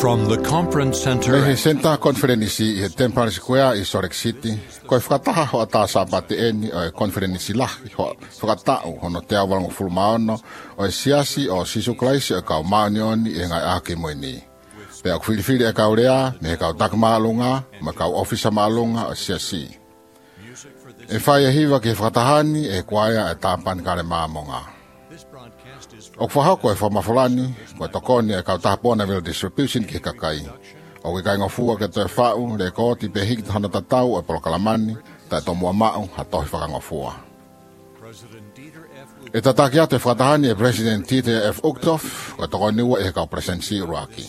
From the conference center He senta conference I Temple Square I Salt Lake City. Ko whakataha ho ata sabate eni o conference lahi ho whakatau hono te awalango fulmaono o siasi o sisu klaisi o kau maonioni e ngai ake moini. Pe au whiriwhiri e kau rea, me kau tak maalunga, ma kau ofisa maalunga o siasi. E whai hiwa ke whakatahani e kwaia e tāpan kare māmonga. O whahako e whamawholani, ko tokoni e kau tahapona vil distribution ki kakai. O ke kai ngofua ke toe whau, le kōti pe hiki hana tatau e polokalamani, tai to mua mau, ha tohi whakangofua. E tataki atu e whakatahani e President Dieter F. Uchtdorf, ko tokoni ua e kau presensi uruaki.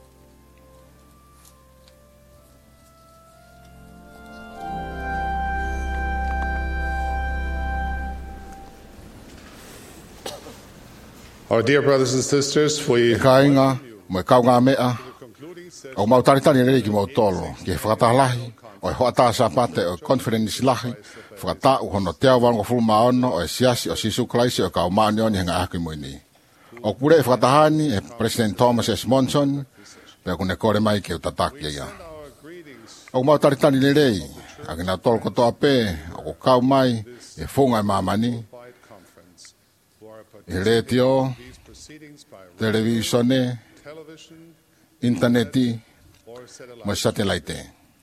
Our dear brothers and sisters, we Kainga, mo kau ngā mea, o mautaritani rei ki mautolo, ki whakatalahi, o hoata sapate o conference lahi, whakatau hono te awango fulmaono o siasi o sisu klaisi o kau maanioni henga aki moini. O kure e whakatahani e President Thomas S. Monson, pe kune kore mai ke utataki ia. O mautaritani rei, akina tolo kotoa pe, o kau mai, e whunga e mamani, radio, televisione, interneti, mo satellite.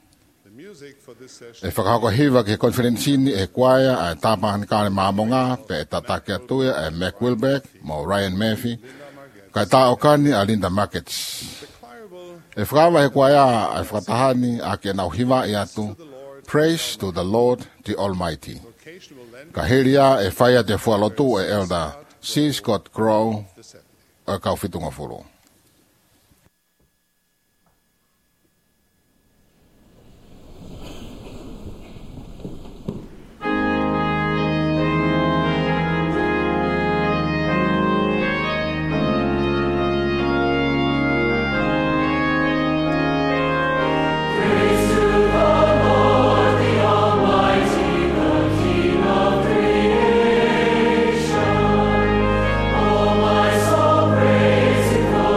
E whakahako hiwa ke konferensini e kwaia a tāpahan kāne māmonga pe e tatake atuia e Mac Wilbeck mo Ryan Murphy kai tā okani a Linda Markets. E whakawa he kwaia a whakatahani a ke nau hiwa i atu Praise to the Lord the Almighty. Ka heria e whaia te whualotu e Elder C. Scott Crow o kau whitunga furu. Oh, my soul, praise Him.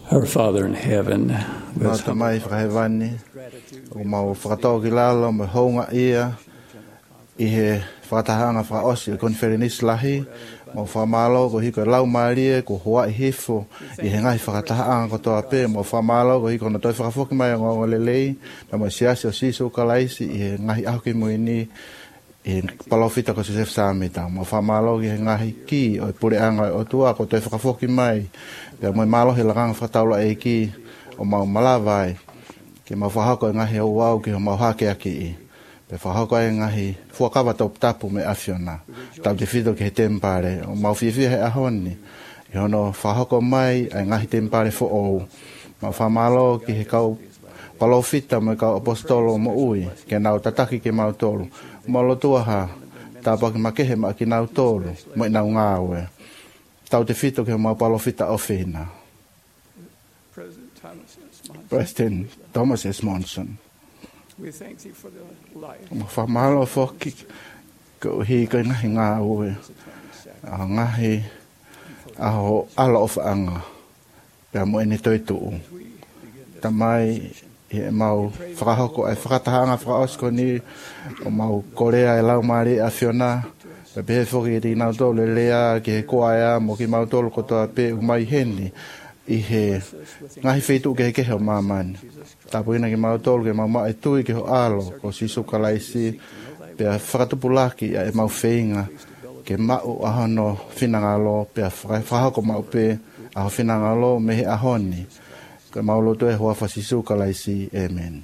Our Father in heaven, with Mata mai whakahewani, o mau whakatau ki lalo, me hounga ia, I he whakatahanga whakaosi, o konferenis lahi, mau whamalo, ko hiko lau maarie, ko hoa I hifo, I he ngahi whakatahanga ko toa pe, mau whamalo, ko hiko na toi whakafoki mai o ngongo lelei, na mo siasi o siso kalaisi, I he ngahi ahuki muini, I palofita ko Joseph Samita, mau whamalo ki he ngahi ki, o pure anga o tua, ko toi whakafoki mai, Pea moi malo he lakanga whataula e ki o mau malawai. Ke mau whahako e ngahi au wau ki o mau hake aki I. Pea whahako e ngahi fuakawa tau tapu me afiona. Tau te whido ki he tempare. O mau whiwhia he ahoni. I hono whahako mai e ngahi tempare fo ou. Mau whamalo ki he kau palofita me kau apostolo mo ui. Ke nau tataki ke mau tolu. Mau lotua ha. Tāpaki makehe ma ki nau tolu. Mo I nau ngāwe. Tau te whito ke mau palofita o whina. President Thomas S. Monson. we thank thee for the life. Whamalo whoki ko hi ko ngahi ngā ue. A ngahi aho ala of anga. Pea mo ene toi tuu. Tamai e mau whakahoko e whakatahanga whakaosko ni o mau korea e lau maari a whiona. Pe pehe whoki e tīnau tolu lea ki he koaia mo ki mau tolu kotoa pe umai heni I he ngahi whetu ke he kehe o mamani. Tapu ina ki mau tolu ke mau mai tui ke ho alo ko sisu kalaisi pe a whakatupulaki e mau wheinga ke mau ahono whinangalo pe a whahako mau pe aho whinangalo me he ahoni. Ke mau loto e hoa whasisu kalaisi. Amen.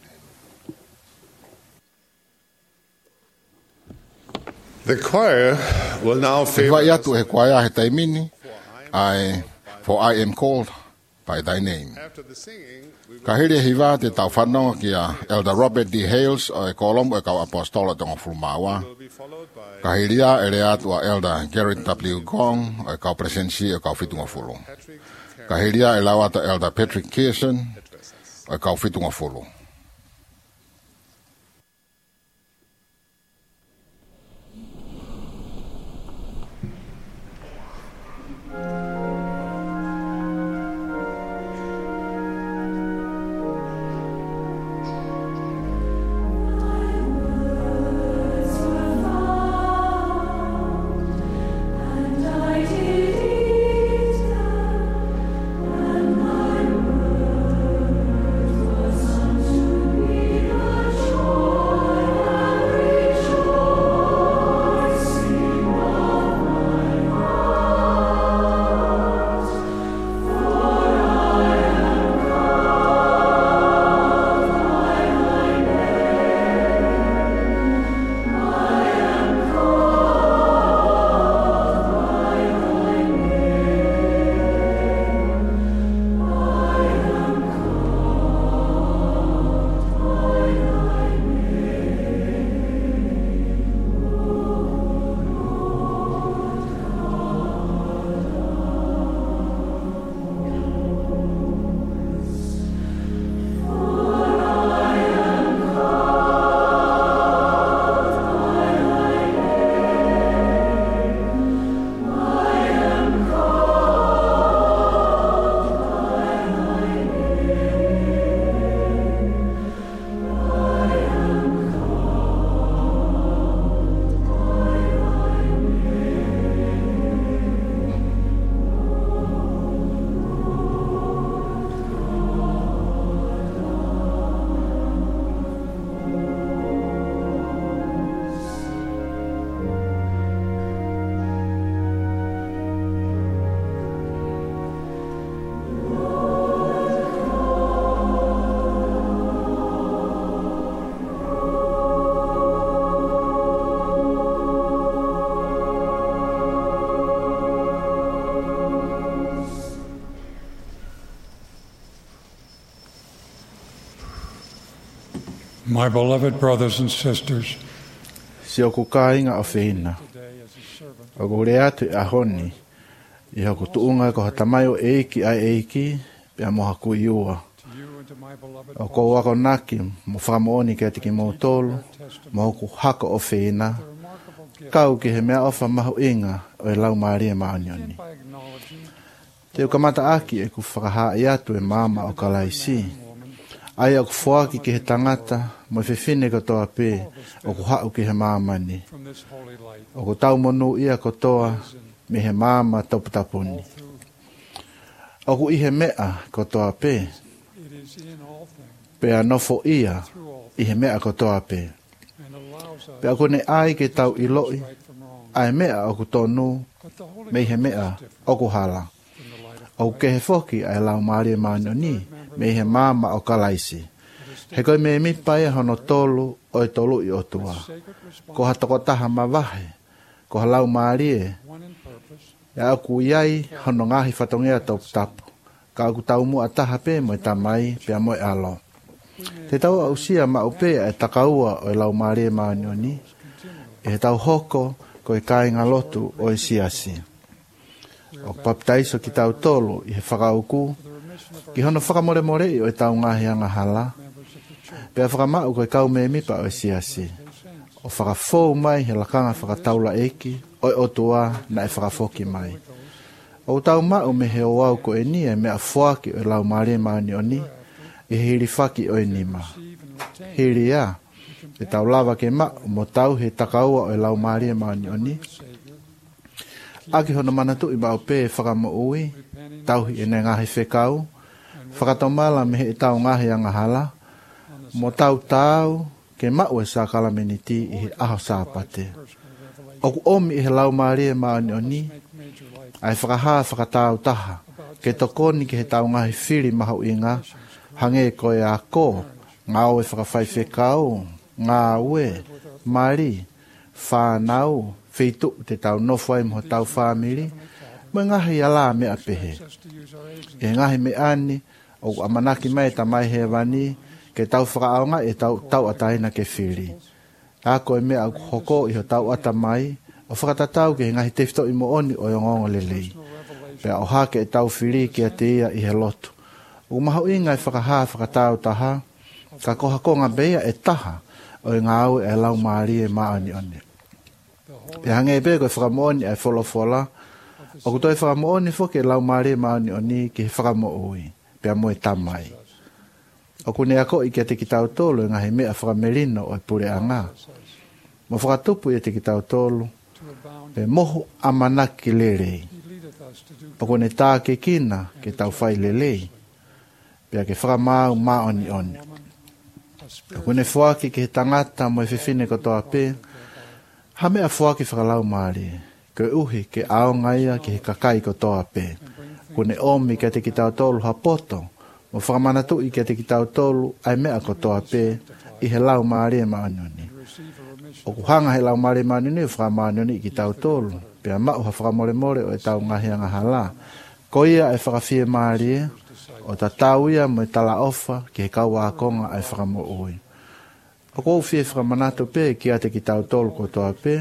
The choir will now Te favor whai atu he kwaia he taimini, for I am called by thy name. after the singing. We will Ka hiri hiwa te tau whanonga ki a Elder Robert D. Hales o e kolombo e kau apostola tonga Fulmawa. be followed by Ka hiria e rea atu a Elder Garrett W. Gong o e kau presensi e kau fitunga fulu. Patrick Ka hiria e lawata Elder Patrick Kearson o e kau fitunga fulu. My beloved brothers and sisters, Si o kukainga o whina. today as a servant O ko rea tu a honi. I hoko tuunga ko hatamai o eiki ai eiki. Pea moha kui ua. to you and to my beloved O ko wako naki. Mo whakamooni kia tiki mo tolu. Mo hoku hako o whina. the remarkable gift Kau ki he mea ofa mahu inga. O e lau maria maanioni. by acknowledging Te o kamata aki e ku whakaha i atu e mama o kalaisi. Ai o ku whaaki ki he tangata, mo i whiwhine katoa pē, o ku hau ki he mamani. from this holy light. O ku tau monu ia katoa, me he mama taputapuni. O ku i he mea katoa pē, It is in all things, pe anofo ia, through all i he mea katoa pē. things, and allows us Pe ako ne ai ke tau i loi, right from wrong. ai mea o ku tonu, But the Holy me he Ghost mea is different o ku hala. from the light of O ke he foki ai lau maari maano ni, me he mama o kalaisi. He koe me mipa e hono tolu o e tolu i otua. sacred response, Ko hatoko taha mawahe, ko halau maari e, one in purpose, e aku iai hono ngahi whatongea tau tapu. Ka aku tau mua taha pe mo e tamai pe a mo e alo. Te tau au sia ma upea e takaua o e lau maari e maano ni, e he tau hoko ko e kai ngalotu o e siasi. O paptaiso ki tau tolu i he whakauku, ki hono whakamore i o e tau ngahi anga hala, pe a whakamau ko e kau me mipa o e siasi. O whakafou mai he lakanga whakataula eki, o e otua na e whakafoki mai. O tau mau me he o au ko e nia me a whuaki o e lau maare maani o ni, i he hiri whaki o e nima. Hiri a, e tau lava ke mau mo tau he takaua o e lau maare maani o ni. Aki hono manatu i mau pe whakamo ui, tau hi e ne ngahi whekau, whakatomala me he tau ngahi anga hala, mo tau tau ke mau e sa kalameniti i he aho sāpate. O ku omi i he lau maare maani o ni, ai whakaha whakatau taha, ke tokoni ke he tau ngahi whiri mahau inga, hange koe a ko, ngā oe whakawhai whekau, ngā ue, mari, whānau, whitu te tau nofai mo tau whāmiri, mo ngahi ala me apehe. E ngahi me ani, o ku amanaki mai ta mai he wani, ke tau whakaaonga e tau ataina ke whiri. A koe mea au hoko i ho tau ata mai, o whakatatau ke ngahi tefto i mo oni o yongongo lelei. Pea o hake e tau whiri ki a te ia i he lotu. O mahau inga e whakaha whakatau taha, ka koha konga bea e taha, o i ngā au e lau maari e maani oni. Pea hange e bea koe whakamooni e wholofola, o kutoi whakamooni whoke e lau maari e maani oni ki he whakamo ui, pea mo e tamai. O kune ako i kia te ki tau tolu e ngahi mea whakamerino o e pure a ngā. Mo whakatupu i te ki tau tolu, pe mohu amanaki lerei. O kone tā ke kina ke tau whai lelei, pea ke whakamau maoni oni. O kone whuaki ke he tangata mo e whiwhine kotoa pē, ha mea whuaki whakalau maari, ke uhi ke aonga ia ke he kakai kotoa pē. Kone omi ke te ki tau tolu ha poto, mo whakamanatu i ke te ki tau tolu ai mea kotoa pē i he lau maari e maanioni. O kuhanga he lau maari e maanioni o whakamaanioni i ki tau tolu, pea mau ha whakamoremore o e tau ngahi anga hala. Ko ia e whakawhie maari e, o ta tau ia mo e tala ofa ki he kau akonga ai whakamo ui. O kou whie whakamanatu pē ki a te ki tau tolu kotoa pē,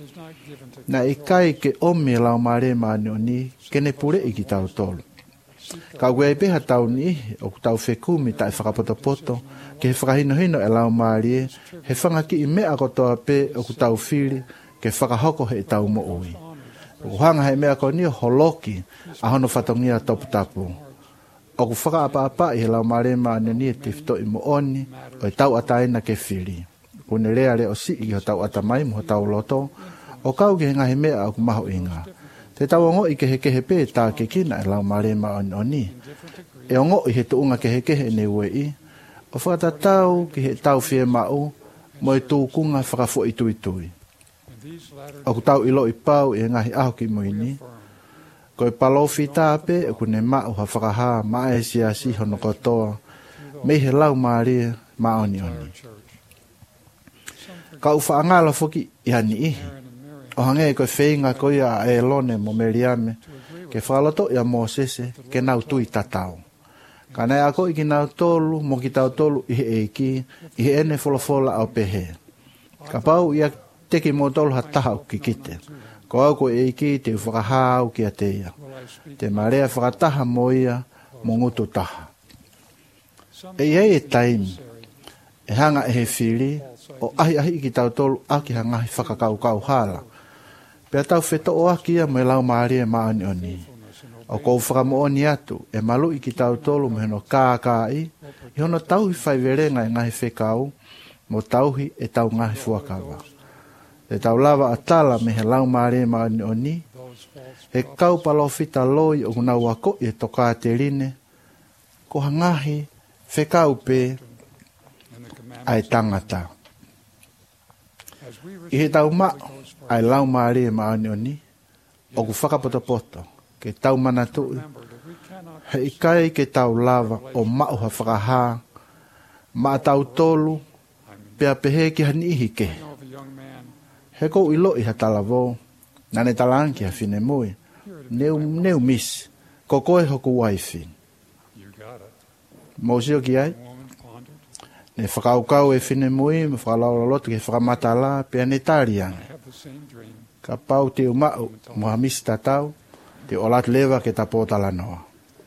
na i kai ke omi e lau maari e maanioni ke ne pure i ki tau tolu. Ka ue e peha tau ni o tau whekumi ta e whakapotopoto ke he whakahinohino e lau maari e he whangaki i mea kotoa pe o tau whiri ke whakahoko he tau mo ui. O hanga he mea ko ni holoki a hono whatongia topu tapu. O ku whakaapa-apa i he lau maari e maani ni e te whito i mo oni o e tau ataina ke whiri. Kune rea le o si i ho tau atamai mo tau loto o kau ke he ngahi mea o ku maho inga. Te tau ongo i ke he pē tā ke kina e lau maare maoni oni. E ongo i he tuunga ke he ne ue i. O whakatatau ki he tau whie mau mo e tūkunga whakafo i tui. O ku tau ilo i pau i ngahi aho ki moini. Ko e palofi tāpe e kune mau ha whakaha maa e siasi hono kotoa. Me he lau maare maoni oni. Ka uwha angala foki i hani ihi. O hange koe whenga koe a e lone mo meriame, ke whaloto ia mō sese, ke nau tui tatau. Ka nei ako i ki nau tolu, mo ki tau tolu i he eiki, i he ene wholofola au pehe. Ka pau ia teki mō tolu ha taha u ki kite. Ko au ko eiki te whakahau ki a te ia. Te marea whakataha mo ia, mo ngutu taha. E hei e taimi, e hanga e he whiri, o ahi ki tau tolu aki hangahi whakakau kau hala. Pea tau wheto o akia mo e lau maari e maani oni. O kou whakamooni atu, e malu I ki tau tolu me hono kākai, I hono tauhi whaiverenga e ngahi whekau, mo tauhi e tau ngahi fuakawa. E tau lava atala me he lau maare maani oni, he kau palofita loi o kuna wako I e toka te rine, ko hangahi whekau pe ai tangata. I he tau ma ai lau maare maani oni, o ku whakapotopoto, ke tau manatui, he ikai ke tau lava o mauha whakaha, ma tau tolu, pea pehe ki hani ihi ke. He kou ilo I hatalavo, nane talanki ha fine mui, neu mis, ko koe hoku waifi. Mosio ki ai, ne whakaukau e fine mui, me whakalauralotu ke whakamatala, pea ne tariang. Ka pau te umau, moha misi tatau, te olat lewa ke tapotala noa.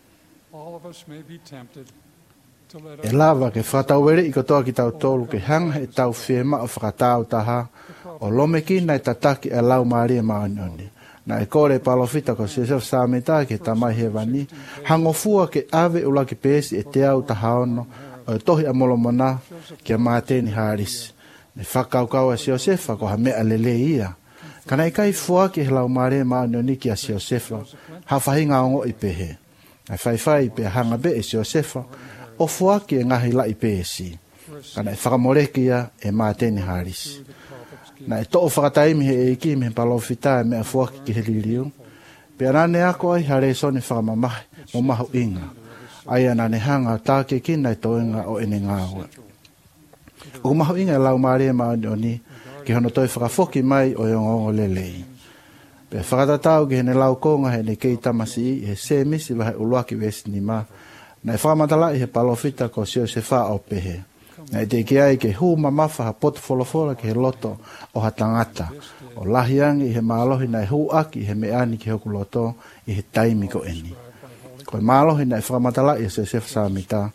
E lava ke whatauere I kotoa ki tau tolu ke hanga e tau whiema o whakatau taha o lome ki nai tataki e lau maaria maanoni. Na e kore palofita ko sesef sāmeta ke tamai he wani, hangofua ke ave ula ki pēsi e te au taha ono o e tohi a molomona ki a māteni hārisi. Ne whakaukau a Siosefa ko ha mea lele ia. Kana I kai fuaki he lau maaria maanoni ki a Siosefa, ha whahinga ongo I pehe. Ai whaiwhai pe hanga be e Siosefa, o fuaki e ngahi lai pēsi. Kana e whakamoreki ia e māteni hārisi. Na e to'o whakataimi he eiki me palofita e mea fuaki ki he liriu. Pea nane ako ai hare sone whakamamahi mo mahu inga. Ai anane hanga tāke kina e toenga o ene ngāua. O mahu inga e lau maare maani oni ki hono toi whakafoki mai o yongongo lelei. Pea whakatatau ki hene lau konga he ne kei tamasi I he se misi wahe uluaki wesi ni ma. Na e whakamatala I he palofita ko sio se wha o pehe. Na e te ki ai ke hu mamafa ha potu wholawhola ki he loto o ha tangata. O lahiangi I he maalohi na e hu aki I he meani ki hoku loto I he taimi ko eni. Ko e maalohi na e whakamatala I he se whasamita.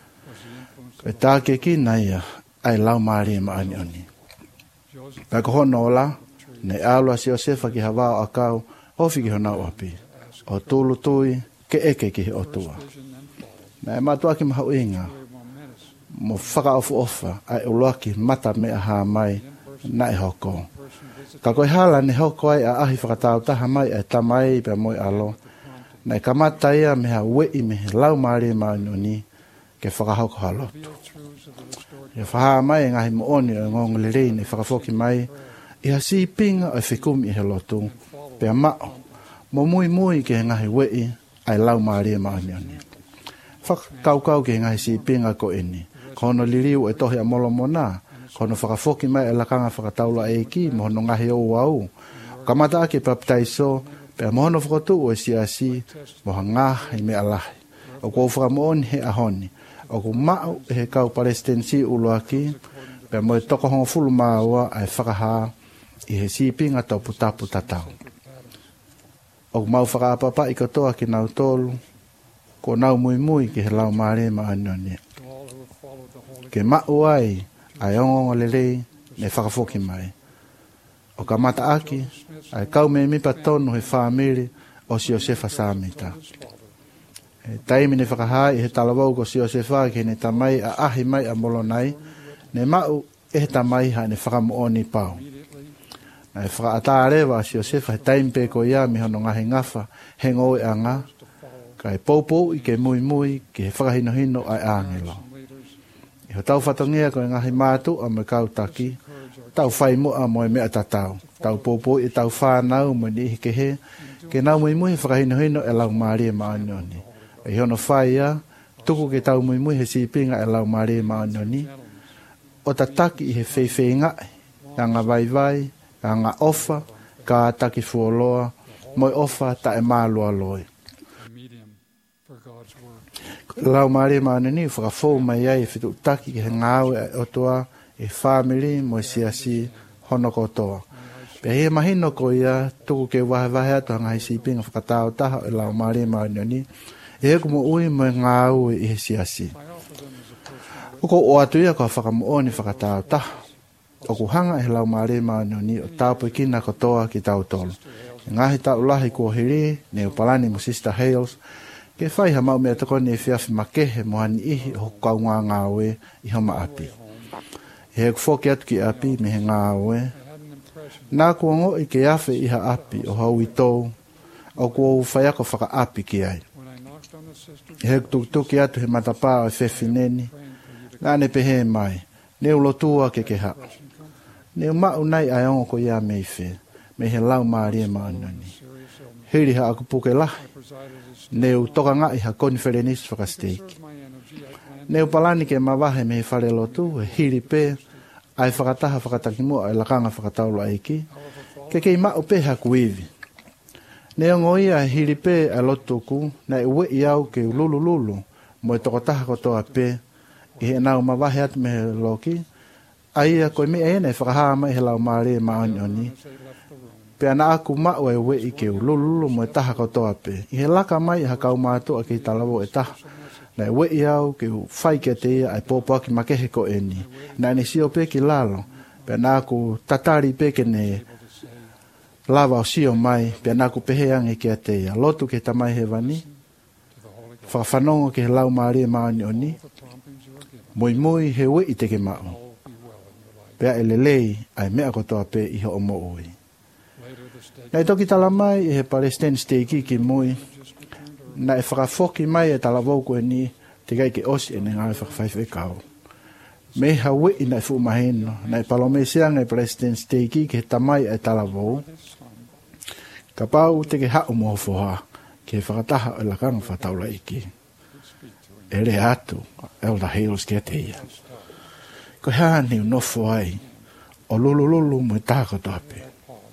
Ko e tāke ki na ia ai lau maari e maani oni. Ka ko hono ola, na e alua si o sefa ki hawa o akau, hofi ki hona o api. O tulu tui, ke eke ki he otua. Na e matua ki mahau inga, mo whaka ofu ofa, ai uloaki mata mea haa mai, na e hoko. Ka koe hala ne hoko ai a ahi whakatau taha mai ai tamai pe moi alo, na e kamata ia me ha wei me lau maari maanoni, ke whakahoko halotu. Ia whaha mai ngahi mo oni o ngongo le rei ne whakafoki mai, ia si pinga o whikumi I he lotu, pea mao, mo mui mui ke ngahi wei ai lau maari maanoni. Whakaukau ke ngahi si pinga ko eni. Kono liriu e tohi a molo mona. Kono whakafoki mai e lakanga whakataula e ki. Mohono ngahi o au. Kamata ake paptaiso. Pea mohono whakatu o e siasi. Moha ngahi me alahi. O kou whakamooni he ahoni. O kou mao e he kau palestinsi uloaki. Pea mo e toko hongo fulu maua ai whakaha. I he si pinga tau putapu tatau. O kou mau whakaapapa I katoa ki nau tolu. Ko nau mui mui ki he lau maare maanoni. Ke mau ai ongongo lelei ne whakafoki mai. O ka mata aki, ai kau me mipa tonu he whaamiri o Siosefa Samita. E taimi ne whakahai he talawau ko Siosefa ki ne tamai a ahi mai a molonai, ne mau e he tamai ha ne whakamooni pau. Na e whakaatarewa Siosefa he taimpe ko ia mi hono ngahi ngafa he ngoe anga, ka e poupou I ke mui mui ki he whakahinohino ai angelo. I ho tau whatongia ko e ngahi mātu a me kau taki, tau whai mua mo e mea tatau. Tau poupou I tau whanau mo ni ke he, ke nau mui mui whakahinohino e lau maari e maanoni. E hono whai ia, tuku ke tau mui mui he sipinga e lau maari e maanoni. O ta taki I he whewhi ngai, a ngā vai, a ngā ofa, ka taki fuoloa, mo e ofa ta e mālua loi. Lau maare maanani whakafou mai ai whitu taki ki he ngāwe o toa e whamiri mo e siasi hono kotoa. Pe he mahino ko ia tuku ke wahe atu hanga hisi pinga whakatao taha e lau maare maanani e heku mo ui mo e ngāwe I he siasi. Uko o atu ia ko whakamooni whakatao taha. O ku hanga e lau maare maanani o tāpui kina kotoa ki tau tolu. Ngahi tau lahi kua hiri, ne upalani mo Sister Hales, ke whai ha mau mea takoni e whiawhi makehe mo hani ihi o kau ngā ngāwe i hama api. He kufoki atu ki api me he ngāwe. Nā kua ngo i ke awhi i ha api o hau i tōu, o kua u whaiako whaka api ki ai. He tuki atu he matapā o e whewhineni, ngā ne pehe mai, ne ulotua ke ha. Ne mau nei ai ongo ko ia mei whe, me he lau maari e maanani. Hiri ha aku puke lahi, ne u toka ngai ha konferenis whakasteiki. Ne u palani ke mawahe me he whare lotu, he hiri pe, ai whakataha whakatakimua ai lakanga whakataula eiki, ke kei mau pe ha kuivi. Ne o ngoia he hiri pe ai lotuku, na e ue i au ke lulu lulu, mo e tokotaha kotoa pe, i he nau mawahe atu me he loki, ai koe me e nei whakahaa mai he lau maare maani oni. Pe ana aku mau e ue i ke lulu mo e taha kotoa pe. I he laka mai ha kau mātua ke i talawo e taha. Na e ue i au ke whai ke te ia ai pōpaki makehe ko e ni. Na ni sio pe ki lalo. Pe ana aku tatari pe ke ne lava o sio mai. Pe ana aku peheangi ke a te ia. Lotu ke tamai he wani. Whawhanongo ke he lau maare maani oni. Mui mui he ue i te ke mau. Pea e lelei ai mea kotoa pe i ho omo ui. Nei toki tala mai e he Palestine steiki ki mui. Na e whakafoki mai e tala wauko e ni te gai ke osi e ne ngai whakawhaiwhe kau. Me hawe i nei fuumaheno. Na e palome seanga e Palestine steiki ke he tamai e tala wau. Ka pau te ke hao moho foha ke whakataha e lakanga whataula iki. E re atu, Elder Hales ke te ia. Ko hāni unofo ai, o lulu mo e tāko toape.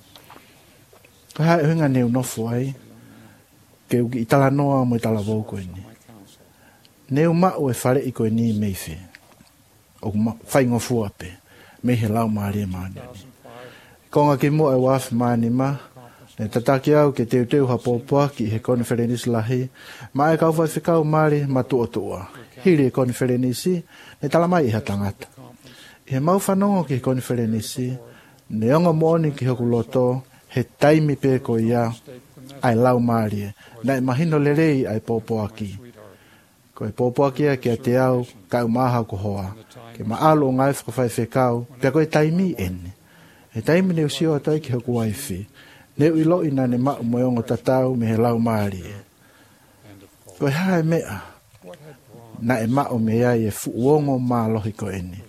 Ko hae hunga ne unofo ai, ke uki itala noa mo e tala wau koe ni. Ne umau e whare i koe ni meiwhe, o whaingo fuape, me he lau maari e maani. Konga ke mua e wafi maani ma, ne tataki au ke teu ha pōpuaki he konferenisi lahi, ma e kau whai whikau maari ma tua. Hiri e konferenisi, ne tala mai i ha tangata. He mau whanongo ki konferenisi, ne onga mōni ki hoku loto, he taimi pe ko ia, ai lau maari, na e mahino lerei ai pōpoaki. Ko e pōpoaki a ki a te au, ka umaha ko hoa, ke maalo o ngai whakawhai whekau, pia ko e taimi ene. He taimi ne usio atai ki hoku waifi, ne ui lo ina ne mau moiongo tatau me he lau maari. Ko e hae mea, na e mau me ai e fuuongo maa lohi ko ene.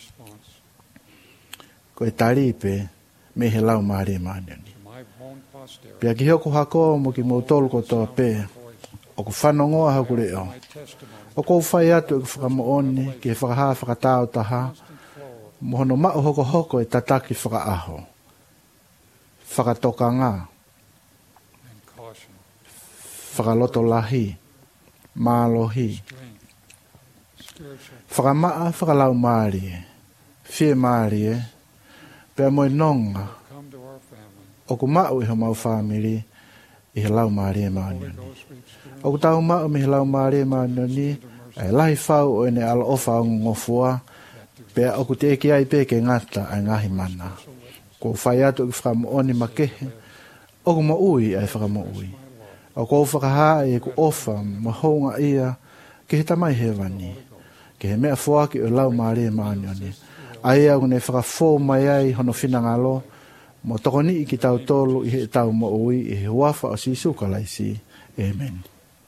Ko e taripe me he lau maare maanani. Pia ki hoko hako mo ki mautolu ko toa pe, o ku whanongoa haku reo. O kou whai atu e ku whakamooni ki he whakaha whakatao taha, mohono mao hoko e tataki whakaaho. Whakatoka ngā. Whakaloto lahi, mālohi. Whakamaa whakalau maari, whie maari pea moe nonga, o ku mau i ho mau whamiri i he lau maari e maanioni. O ku tau mau mi he lau maari e maanioni, ai lahi whau o ene ala ofa o ngofua, pea o ku te eki ai pe ke ngata ai ngahi mana. Ko whai atu i whakamooni makehe, o ku maui ai whakamoui. O ko whakahaa e ku ofa mahonga ia, ke he tamai he wani, ke he mea fuaki o lau maari e maanioni. Ai au ne whakafo mai ai hono whina ngalo, mo toko ni i ki tau tolu i he tau mo ui i he huafa o si sukalaisi. Amen.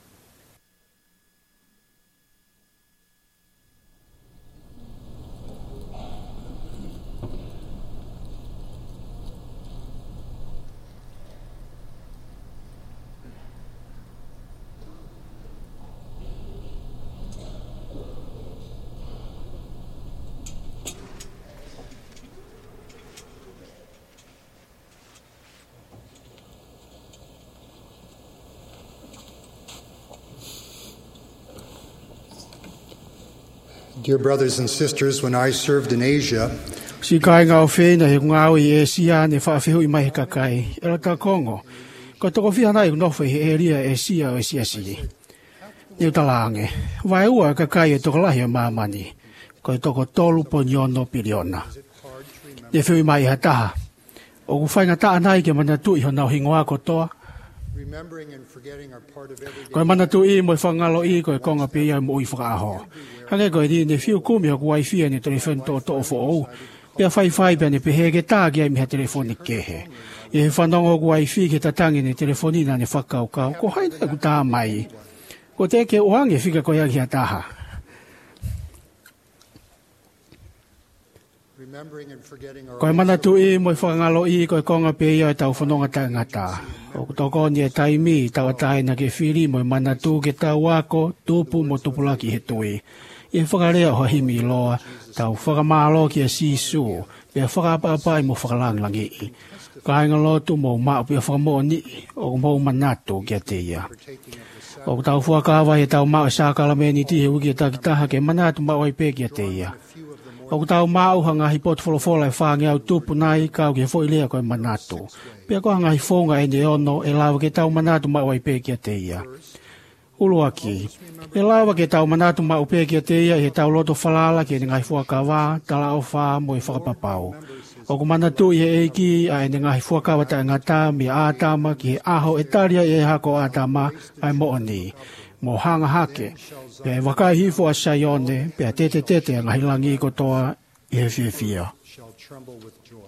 Dear brothers and sisters, when I served in Asia, Si kai ngau whena he ngau i e sia ne whawhihu i mai he kakai. Ela ka kongo. Ko toko whiana i unofu he eria e sia o e sia si. Niu talange. Vai ua kakai e toko lahi o mamani. Ko toko tolu ponyono piliona. Ne whiu i mai ha taha. O ku whainga taa nai ke mana tui ho nau hingoa kotoa. Remembering and forgetting are part of everyday Koe mana tu I mo whangalo I koe konga pia mo I whakaaho. Hange koe di ne whiu kumi o kuai fia ne telefon to o fo Pia whai pia ne pehe ke tāgia I miha telefoni kehe. I he whanongo kuai fi ke tatangi ne telefonina ne whakaukau. Ko haina ku tā mai. Ko te ke oange whika koe aki a taha. remembering and forgetting are Koe mana tu I mo whangalo I koe konga pia e tau whanonga ta ngata. O toko ni e taimi tau atai na ke whiri mo mana tu ke tau wako tupu mo tupulaki he tui. I whakarea ho himi loa tau whakamalo ki a sisu. Pia whakapapai mo whakalanglangi I. Kainga lotu mo maa pia whakamo ni o mo manatu ki a te ia. O tau whakawa he tau maa sākala me ni tihe wiki e takitaha ke manatu maa waipe ki a te ia. O tau maa uhanga hi pot wholofola e whangi au tupu nai kau ki he fo ilea koe manatu. Pia ko hanga hi whonga e ne ono e lawa ke tau manatu maa waipe ki a te ia. Uluaki. E lawa ke tau manatu maa upe ki a te ia he tau loto whalala ki e ngai whakawa tala o wha mo i whakapapau. O ku manatu I he eiki a e ngai whakawa ta ngata mi ātama ki he aho e taria e hako ātama ai mo oni. Mo hanga hake. Pea e wakai hifo a sayone, pea tete ngai langi kotoa I he whiawhia. shall tremble with joy.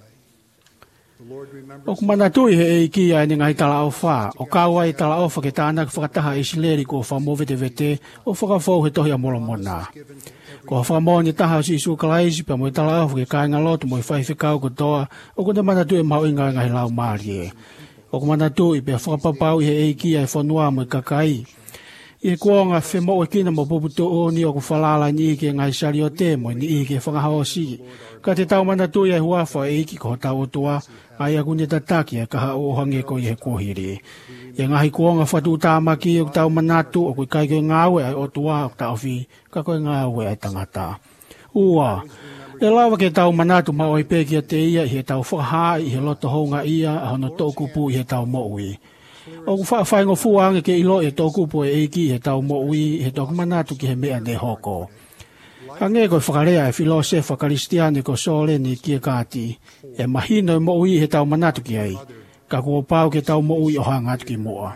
The Lord remembers O ku manatu I he eiki a e ngai tala o wha. O kawa I tala o wha ke tānak whakataha I sileri ko wha mo vete o whakafou he tohi a molomona. Ko whamau ni taha si isu kalaisi pia mo I tala o wha ke kāinga lotu mo I whaiwhikau kotoa o ku te manatu e mau inga ngai lau maari e. O ku manatu I pia whakapapau I he eiki a e whanua mo I kakai. I kuonga whemo o kina mo puputu o ni o ku whalala ni ike ngai sari o te mo ni ike whangahao si. Ka te tau manatu I huafa e iki ko tau o tua, ai aku ni tataki e kaha o hange ko I he kohiri. I ngahi kuonga whatu tāmaki o tau manatu o kui kai koe ngāwe ai o tua o tau whi, ka koe ngāwe ai tangata. Ua, e lawa ke tau manatu ma oi pēkia te ia I he tau whakaha I he loto honga ia a hono tōkupu I he tau moui. O ku whaingo fuange ke ilo e tōkupu e eiki he tau moui he tōku manatu ki he mea ne hoko. Hange koe whakarea e filosefa karistiane ko sole ni kia kāti, e mahino e moui he tau manatu ki ai, ka kua pau ke tau moui o hangatu ki moa.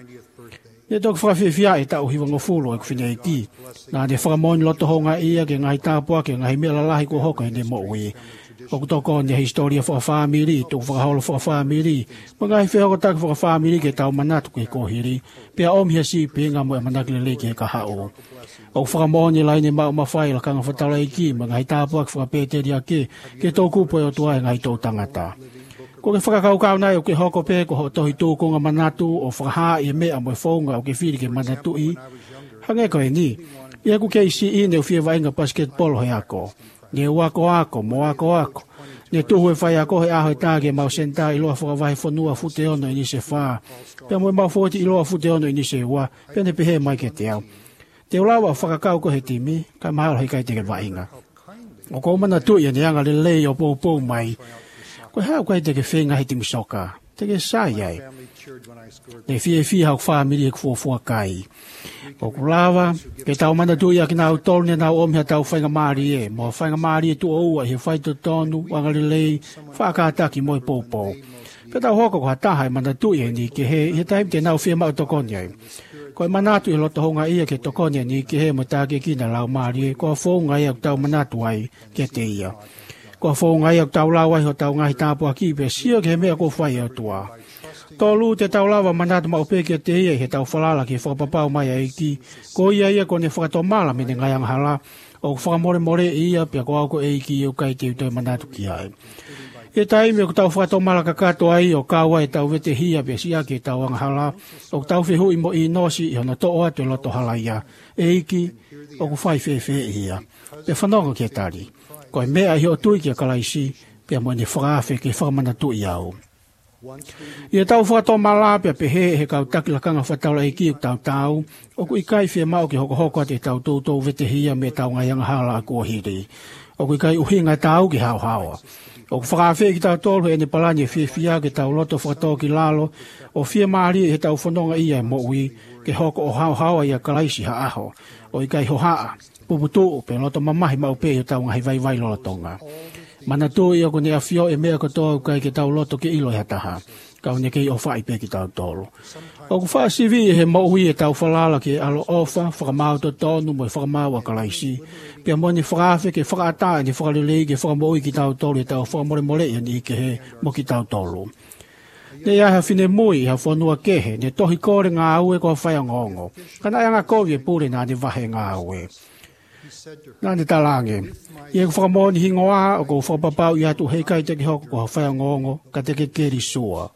Ne tōku whakawhiwhia e tau hiwango fulo e kuwhine eiki, nā ne whakamoni loto honga ia ke ngai tāpua ke ngai mea lalahi ko hoko he ne moui. O kutoko ni historia whakawhamiri, tōku whakaholo whakawhamiri, mga i whehoko taku whakawhamiri ke tau manatu ki kohiri, pia omhia si pinga mo e manakilele ki he kahao. O whakamoni lai ni mau mawhai la kanga whatala iki, mga i tāpua ki whakapeteri ake, ke tōku poe o tua e ngai tō tangata. Ko ke whakakaukau nai o ke hoko pe ko ho tohi tūkonga manatu o whakaha I mea mo e whaunga o ke whiri ke manatu I. Hange koe ni, I aku ke isi I ne o whia wainga basketball hoi ako. Ne wako ako, mo ako. Ne tuhu e whai ako he aho e tāge mau senta I loa whakawai whanua fute ono I nise whaa. Pea mo e mau fōti I loa fute ono I nise ua, pea ne pehe mai ke te au. Te ulawa whakakau ko he timi, kai mahalo hei kai te ke wainga. O ko manatu I ne anga le lei o pou mai. Ko hau kai te ke whenga he timi soka, te ke sai ai. Ne fie hau whamiri e kufua kai. O kulawa, ke tau manatu I a ki nau tolu ne nau omhia tau whainga maari e, mo whainga maari e tu oua he whaito tonu, wanga le lei, whakataki mo e pou. Ke tau hoko ko hataha e manatu I ni ke he taim te nau fie mau tokoni ai. Ko e manatu I loto honga ia ke tokoni ni ke he mo tāke kina lau maari e, ko a whaunga ia tau manatu ai ke te ia. Ko a whaunga ia tau lau ai ho tau ngahi tāpua kipe, sia ke he mea ko whai au tua. Tolu te tau lawa manatu ma upe ke te ia he tau whalala ki whakapapau mai eiki, ko ia ko ne whakatomala me ne ngai anghala, o whakamore ia pia ko au ko eiki o kai te utoi manatu ki ai. E taimi o tau whakatomala kakato ai o kawa e tau vete hia pia sia ki tau anghala, o tau whihui mo I nosi I hona to'o atu loto halaia, eiki o ku whai ia. Pe whanonga ki tari, ko e mea hi o tui ki a kalaisi, pia mo ne whakawhi ki whakamanatu I au. Ia tau whakatomala pia pehe he kau taki la kanga whataula eiki o tau, o ku ikai whia mau ki hoko te tau tōtou vete hia me tau ngai anghala a kua hiri. O ku ikai uhinga tau ki hau hawa. O ku whakawhi ki tau tolu e ne palani e whia ki tau loto whakatau ki lalo, o whia maari he tau whanonga ia e moui, ke hoko o hau hawa ia kalaisi ha aho, o ikai hohaa, puputu pe loto mamahi mau pe o tau ngai vai lotonga. Manatu I ako ne awhio e mea katoa kai ke tau loto ke ilo hataha. Kau ne kei ofa i pe ki tau tolo. O ku wha sivi he mauhi e tau whalala ki alo ofa, whakamau to tonu mo whakamau a kalaisi. Pia mo ni whakawhi ke whakata ni whakalelei ke whakamoi ki tau tolo e tau whakamore mole e ni ke he mo ki tau tolo. Ne ia ha fine mui ha whanua kehe, ne tohi kore ngā aue ko whai ngongo. Kana ia ngā kovi e pūre nā ni wahe ngā aue. Nā ni talange. Ia ku whakamoni hingoa o ko whakapapau i atu hei kai teki hoko ko whai ngongo ka teke keri sua.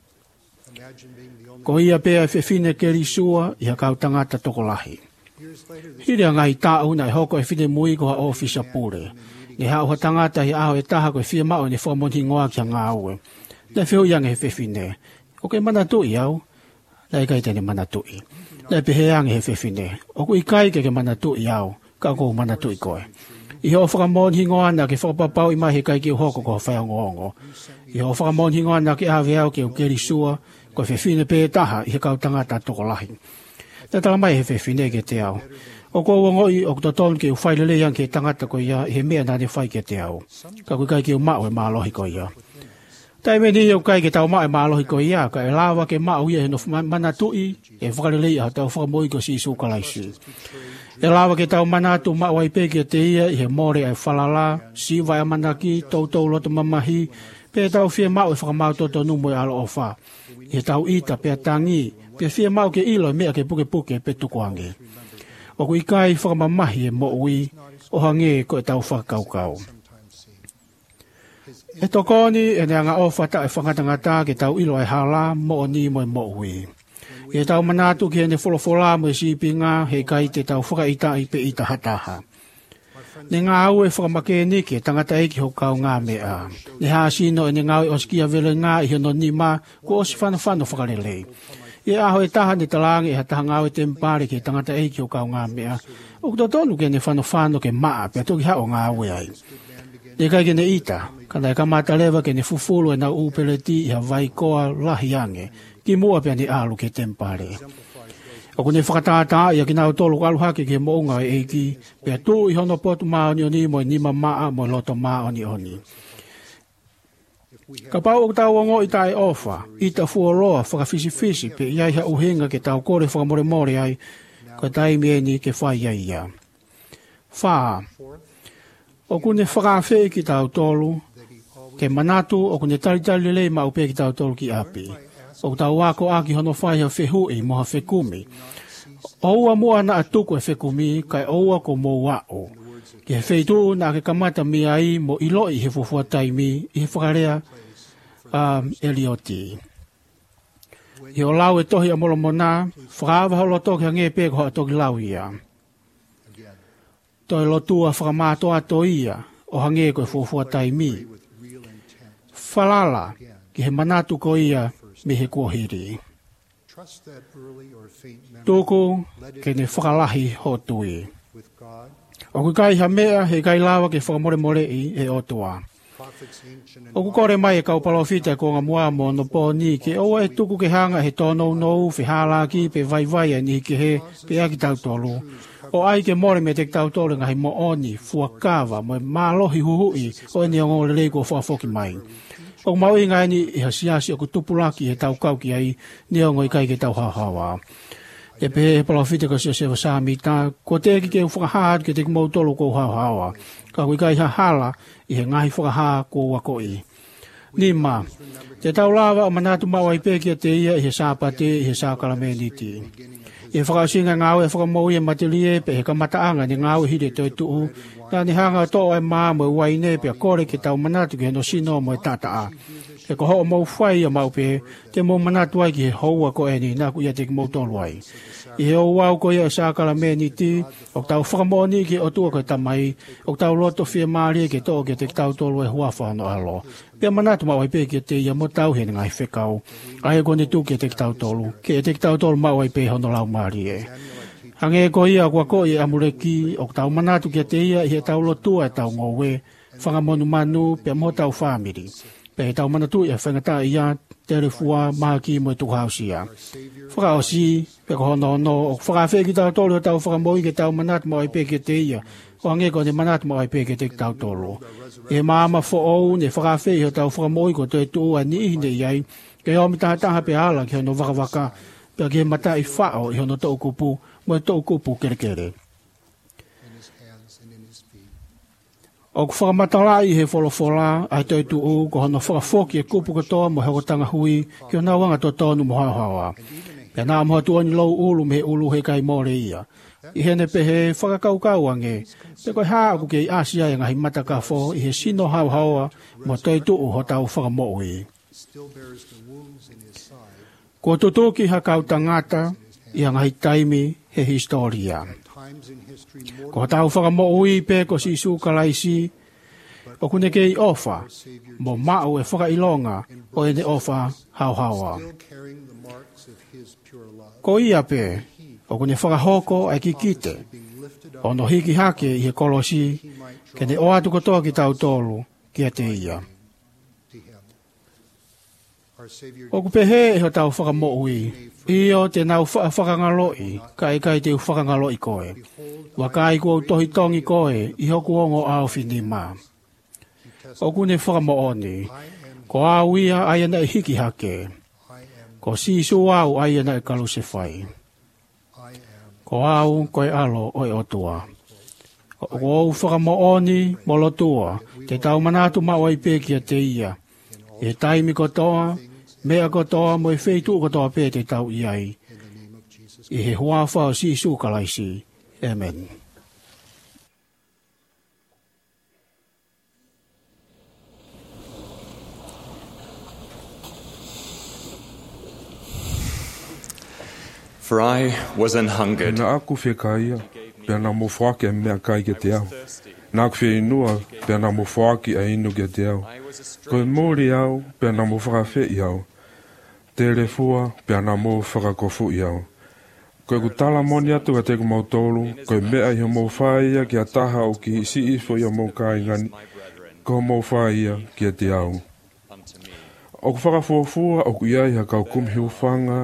Ko ia pēa fine keri sua i ha kau tangata toko lahi. Hirea ngai tāu na i hoko e fine mui ko ha ofisa pūre. Ne hau ha tangata i aho e taha ko e fia mao ni whakamoni hingoa kia ngā aue. Nā whiu yang he whiwhine. O ke mana tui au, nā i kai tene mana tui. Nā pehe yang he whiwhine. O ku i kai ke mana tui au, ka kou mana tui koe. I ho whakamon hingoa na ke whakapapau i mai he kai ki hoko ko whaiongongo. I ho whakamon hingoa na ke awe au ke ukeri sua, ko whiwhine pehe taha i he kau tangata toko lahi. Nā tala mai he whiwhine ke te au. O ko wangoi o kutoton ke uwhailele yang ke tangata ko ia, he mea nā ne whai ke te au. Ka kui kai ke umau e mālohi ko ia. Tai me ni o kai ke tau mai mālohi ko ia, ka e lawa ke mau ia he no mana tui, e whakarelei a tau whakamoi ko si su kalaisi. E lawa ke tau mana tu mau ai pe ke te ia, i he more ai whalala, si vai a manaki, tau loto mamahi, pe tau fie mau e whakamau toto numo e alo ofa. I he tau ita pe tangi, pe fie mau ke ilo mea ke puke pe tukuange. O ku i kai whakamamahi e mo ui, o hange ko e tau whakaukau. E tokoni e nea ngā ofata e whangatangata ke tau ilo e hala mo o ni mo e mo ui. E tau manatu ki ene wholofola mo e sipinga he kai te tau whakaita i pe ita hataha. Ne ngā au e whakamake ni ke tangata e ki hokau ngā mea. Ne haa sino e ne ngau e oskia vele ngā i hono ni ma ko osi whanawhano whakarelei. E aho e taha ni talangi e hataha ngau e tempare ke tangata e ki hokau ngā mea. O kutotonu ke ne whanawhano ke maa pe toki hao ngā ue ai. E kai ke ne ita, kana e kamata lewa ke ne fufulu e na upeleti i ha vai koa lahi ange, ki mua pia ni alu ke tempare. O kune whakatata ia ki nau tolu aluhake ke mounga e eiki, pia tu i hono potu maa oni oni mo nima maa mo loto maa oni oni. Ka pau o tau ongo i tae ofa, ita fuoloa whakafisi pe iai ha uhinga ke tau kore whakamore more ai, ka taimi e ni ke whai ia ia. Whaa. O kune whakawhi ki tau tolu, ke manatu o kune talitali lei ma upe ki tau tolu ki api. O tau wako aki hono whai ha whehui moha whekumi. Oua mua na atuku e whekumi, kai oua ko mo wao. Ki he wheitu na ke kamata mi ai mo iloi he fufua taimi, i he whakarea Elioti. I o lau e tohi a molo mona, whakawa holo toki ha nge peko hoa toki lau ia. Toi lotua whakamātoa to ia, o hange koe fufua taimi. Whalala, ki he manatu ko ia, me he kuahiri. Tūku, ke ne whakalahi ho tui. O ku kai ha mea, he kai lawa ke whakamore more i e otua. O ku kore mai e kaupalofita ko ngā mua mo no pōni, ke oa e tuku ke hanga he tōnou nou, whihala ki pe vai ni ke he, pe aki tau tolu. O ai ke more me te tau tole ngahi mo oni, fuakawa, mo e mālohi huhui, o eni o ngore lei ko whaafoki mai. O mau i ngai ni i hasiasi o ku tupulaki he tau kauki ai, ni o ngoi kai ke tau hawa. E pe he palawhite ko se sewa sāmi tā, ko te eki ke whakahād ke te kumau tolo ko hawa. Ka kui kai hala, i he ngahi whakaha ko wakoi. Ni ma, te tau lawa o manatu mau ai pēkia te ia i he sāpate, i he sākalameniti. E whakasinga ngāu e whakamau e matelie pe he kamataanga ni ngāu hire toi tuu. Nā ni hanga tō e mā mo e waine pe a kore ke tau manatu ki he no sino mo e tataa. E ko ho mau whai a mau pe, te mo manatu ai ki he houa ko e ni nā ku ia te ki mau tolu ai. I he o wau ko ia sākala me ni ti, o tau whakamoni ki o tua koe tamai, o tau loto fia maari ke tō ke te tau tolu e hua whano alo. Pea manatu mau ai pe ki te ia mo tau he ngai whekau. Ai ko ni tu ke te tau tolu, ke te tau tolu mau ai pe hono lau maari e. Hange ko ia kua ko ia amureki, o tau manatu ke te ia i he tau lotua e tau ngowe, whangamonu manu pea mo tau whamiri. Pe he tau manatu ia whangata ia terefua mahaki mo e tukausia. Whakaosi, pe ko hono no, o whakawheki tau tolu e tau whakamoi ke tau manatu mau ai pe ke te ia, o hange ko te manatu mau ai pe ke te tau tolu. E maama fo ou ne whakawheki he tau whakamoi ko te tua ni ihine iai, Ke o mita taha pe ala ke no waka pe ke mata I whao I hono tō kupu mo tō kupu kere. in his hands and in his feet. O ku whakamatala I he wholofola ai tō tu o ko hono whakafoki e kupu katoa mo heko tanga hui ki o nā wanga tō tōnu mo hawa. Pea nā moha tuani lau ulu me ulu he kai mōre ia. I hene pe he whakakaukau ange. Pe koe haa ku ke I Asia e ngahi mataka fo I he sino hau hawa mo tō tu o ho tau whakamo'i. Still bears the wounds in his side. Ko tutuki hakau tangata I ngahi taimi he historia. Times in history more Ko tau whakamo'i pe ko si su kalaisi. O kune ke I ofa mo mau e whakailonga o ene ofa hau hawa. still carrying the marks of his pure love. Ko ia pe, o kune whakahoko ai ki kite, Being lifted up o no hiki hake I he kolosi, ke ne o atu kotoa ki tau tolu, ki a te ia. to him. Our Savior O kupehe e ho tau whakamo'ui, I o te nau whakangaloi, kai te whakangaloi koe. Wa kai kua tohi tongi koe, I hoku ongo au whinima. O kune whakamo'oni, ko au ia ai ana I hiki hake, ko sisu au ai ana I kaluse whai. Ko au koe alo oi otua. O whakamo'oni molotua, te tau manatu mau ai pēki a te ia. E taimi kotoa, mea kotoa mo e wheitu kotoa pē te tau iai. I he hoa whao si su kalaisi. Amen. For I was an hungered, Na aku whekaia, pia na mo whake a mea kai ke te au. Na aku whe inua, pia na mo whake a inu ke te au. Koe mōri au, pia na mo whakawhe I au. Te refua, pia na mo whakakofu I au. Koe ku tala moni atu a te ku mautolu, koe mea I ho mo whaia ki a taha o ki si ifo I o mo kai ngani, ko mo whaia ki a te au. O ku whakafuafua o ku iai ha kau kumhi ufanga,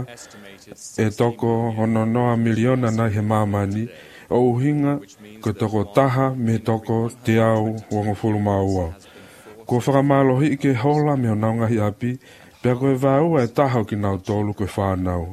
e toko hono noa miliona nai he mamani, o uhinga ko toko taha me toko te au wangofulu maua. Ko whakamalohi I ke hola me o naungahi api, pia koe vāua e taha o ki nau tolu koe whānau.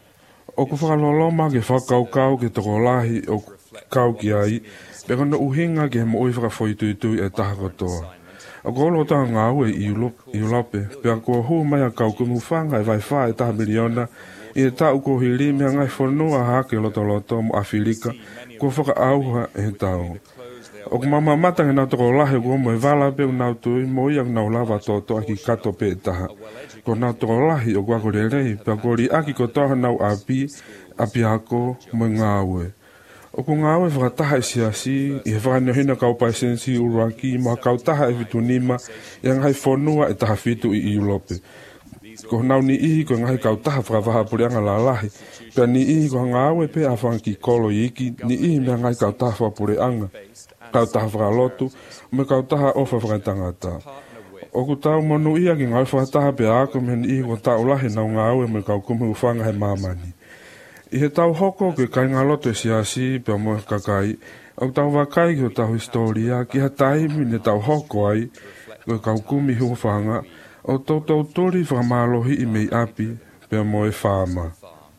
O ku whakaloloma ke whakaukau ke toko lahi o kau ki ai, pia kono uhinga ke mo ui whakawhoituitui e taha kotoa. O kolo taha ngau e iulope, pia ko hu mai a kau kumufanga e vai wha e taha miliona, I e tau ko hiri mea ngai whanua hake loto mo Afirika, ko whaka auha e tau. O ku mama matanga nau toko lahe ko mo e wala peu nau tui, mo iak nau lava toto aki kato pe taha. Ko nau toko lahi o kwa kore rei, pia kori aki ko toha nau api ako mo ngāwe. O ku ngāwe whakataha I siasi, I he whakanyohina kau paisensi uraki, ma kau taha e vitu nima, I ngai whanua e taha fitu I iulope. Ko nau ni ihi ko ngahi kau taha whakawaha pureanga la lahi. Pea ni ihi ko ngāwe pe a whanki kolo iki, ni ihi mea ngai kau taha whapureanga. Kau taha whakalotu, me kau taha ofa whakatangata. O ku tau monu ia ki ngai whakataha pe ako me ni ihi ko tau lahi nau ngāwe me kau kumu whanga he mamani. I he tau hoko ke kai ngaloto e siasi pe mo kakai, o tau wakai ki o tau historia, ki ha taimi ne tau hoko ai, ko kau kumi hu whanga, o tau tori whakamalohi I mei api, pia mo e whāma.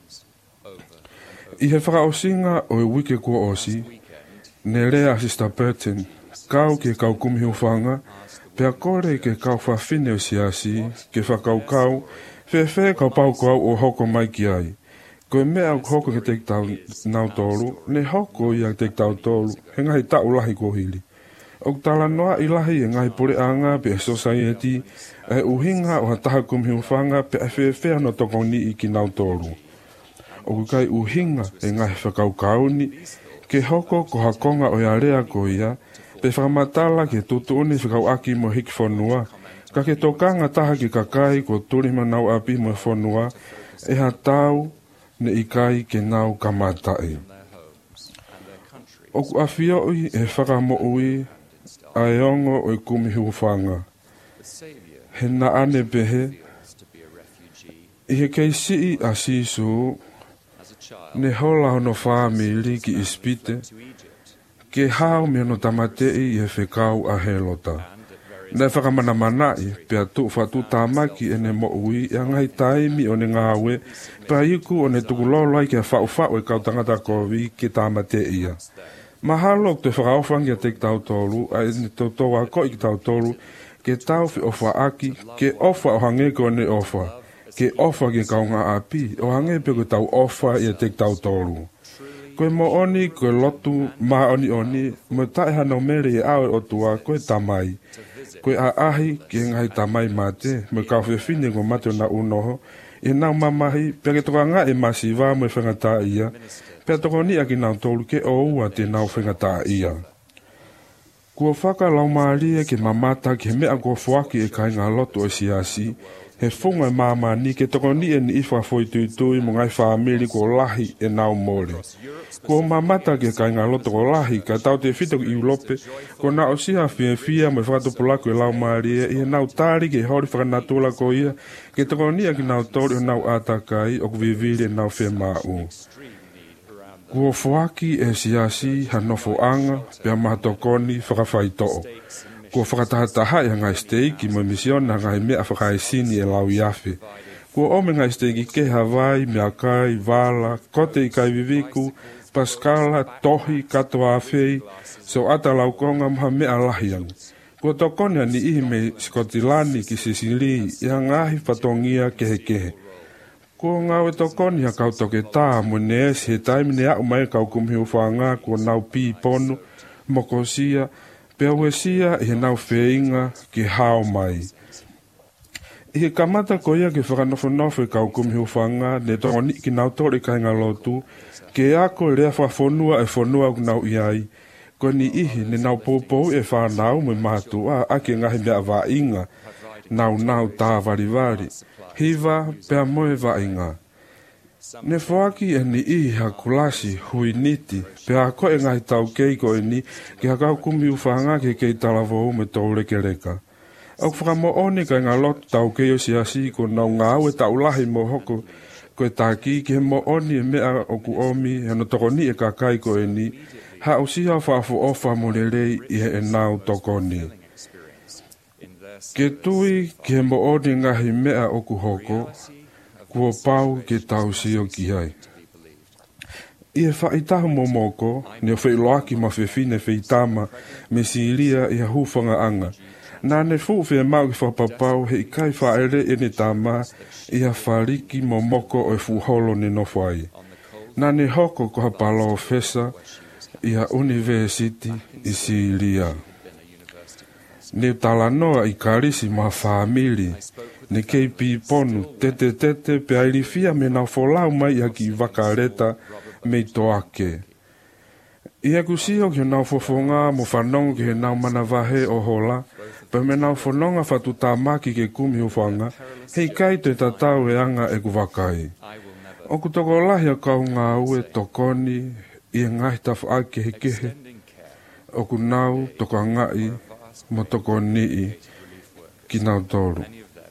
I he whakaosinga o e wike kua osi, ne rea Sister Burton, kau ke kau kumihu whanga, pia kore ke kau whawhine o siasi, ke whakaukau, whewhe kau pau kau o hoko mai ki ai. Ko e mea o hoko ke teik tau nau tolu, ne hoko I a teik tau tolu, he ngahi tau lahi kohili. O tala noa I lahi e ngai pore anga pe society e uhinga o hataha kumhiu whanga pe e whewhea no toko ni I ki nau tolu. O kai uhinga e ngai whakaukauni ke hoko ko hakonga o ia rea ko ia pe whakamatala ke tutuuni whakau aki mo hiki whanua ka ke tokanga taha ki kakai ko turima nau api mo whanua e ha tau ne ikai ke nau kamatai. O ku awhioi e whakamo ui ai ongo o I kumihu whanga. He na ane pehe, I he keisi a sisu, ne hola hono whamili ki ispite, ke hao me no tamatei I he whekau a helota. Na whakamana manai, pia tu whatu tāmaki e ne mo ui, e ngai taimi o ne ngāwe, pia iku o ne tukulolai kia whau e kau tangata kovi ki tāmate ia. Mahalo te whakaofangia te ki tautolu, a e ne tautoa ko i ki tautolu, ke tau fi ofa aki, ke ofa o hange ko ne ofa, ke ofa ke kaunga api, o hange pe ko tau ofa i te ki tautolu. Koe mo oni, koe lotu, ma oni, mo tae hana o mere e awe o tua, koe tamai. Koe a ahi, ke ngai tamai mate, mo kau whiwhine ko mate o na unoho, e nau mamahi, pe ke toka ngā e masiwa mo e whengata ia, pe toko ni aki nau tolu ke o ua te nau whengata ia. Kua whaka lau maalia ke mamata ke mea kua whuaki e kai ngā lotu o siasi, he whunga e mamani ke toko ni e ni iwha foi tuitui mo ngai whaamiri ko lahi e nau more. Kua mamata ke kai ngā lotu ko lahi ka tau te whita ko iulope, ko na o siha fia mo e whakatupulako e lau maalia i he nau tāri ke hori whakanatula ko ia, ke toko ni aki nau tori o nau atakai o kuviviri e nau whemau. Kua whuaki e siasi hanofo anga pia mahatokoni whakawhaitoo. Kua whakatahataha e ngai steiki mo misiona ngai mea whakaisini e lau iafe. Kua ome ngai steiki ke Hawaii, Meakai, Vala, Kote i kai viviku, Paskala, Tohi, Katoa Afei, so ata laukonga maha mea lahiang. Kua tokonia ni ihi me Skotilani ki Sisili, ia ngahi patongia kehe. Kua ngawe tokonia kau toke tā mo nees he taimi ne au mai kau kumhiu whanga kua nau pi ponu, mokosia, peauesia he nau wheinga ki hao mai. I he kamata ko ia ke whakanofonofe kau kumhiu whanga ne toni ki nau tori kai ngā lotu, ke ako rea whafonua e whonua ku nau iai, ko ni ihi ne nau pōpou e whanau me mātua ake ngahi mea wainga, nau tā varivari. Hiva pea moe vainga. Ne whaaki e ni ihi ha kulasi hui niti, pea ko e ngai tau kei ko e ni, ke hakau kumi uwhanga ke kei talavou me tau reka. Au whakamo one kai ngā lotu tau kei o siasi ko nau ngā ue tau lahi mo hoko, ko e tāki ke mo oni e mea o ku omi, hano toko ni e kakai ko e ni, ha usiha whaafu ofa mo lelei i he e nau toko ni. Ke tui ke mo odi ngahi mea o ku hoko, kua pau ke tau sio ki hai. I e whaitahu mo moko, ne o whailoaki ma whewhine whaitama, me siiria i a hufanga anga. Nā ne fu whea mau ki whapapau he i kai whaere e ne tāma, i a whariki mo moko o e fuholo ne no whai. Nā ne hoko ko ha palo fesa, i a university i siiria. Ne tala noa i karisi maha whaamiri, ne kei pi ponu, tete pe airifia me nau wholau mai a ki wakareta me toake. I aku siho ki nau fofonga mo whanongo ki he nau manavahe o hola, pe me nau whanonga whatu tāmaki ke kumi ufanga, hei kai te tatau e anga e kuwakai. Oku toko lahi a kau ngā ue tokoni, i e ngahi tafu ake he kehe, oku nau toko ngai, mo toko nii ki nau toru.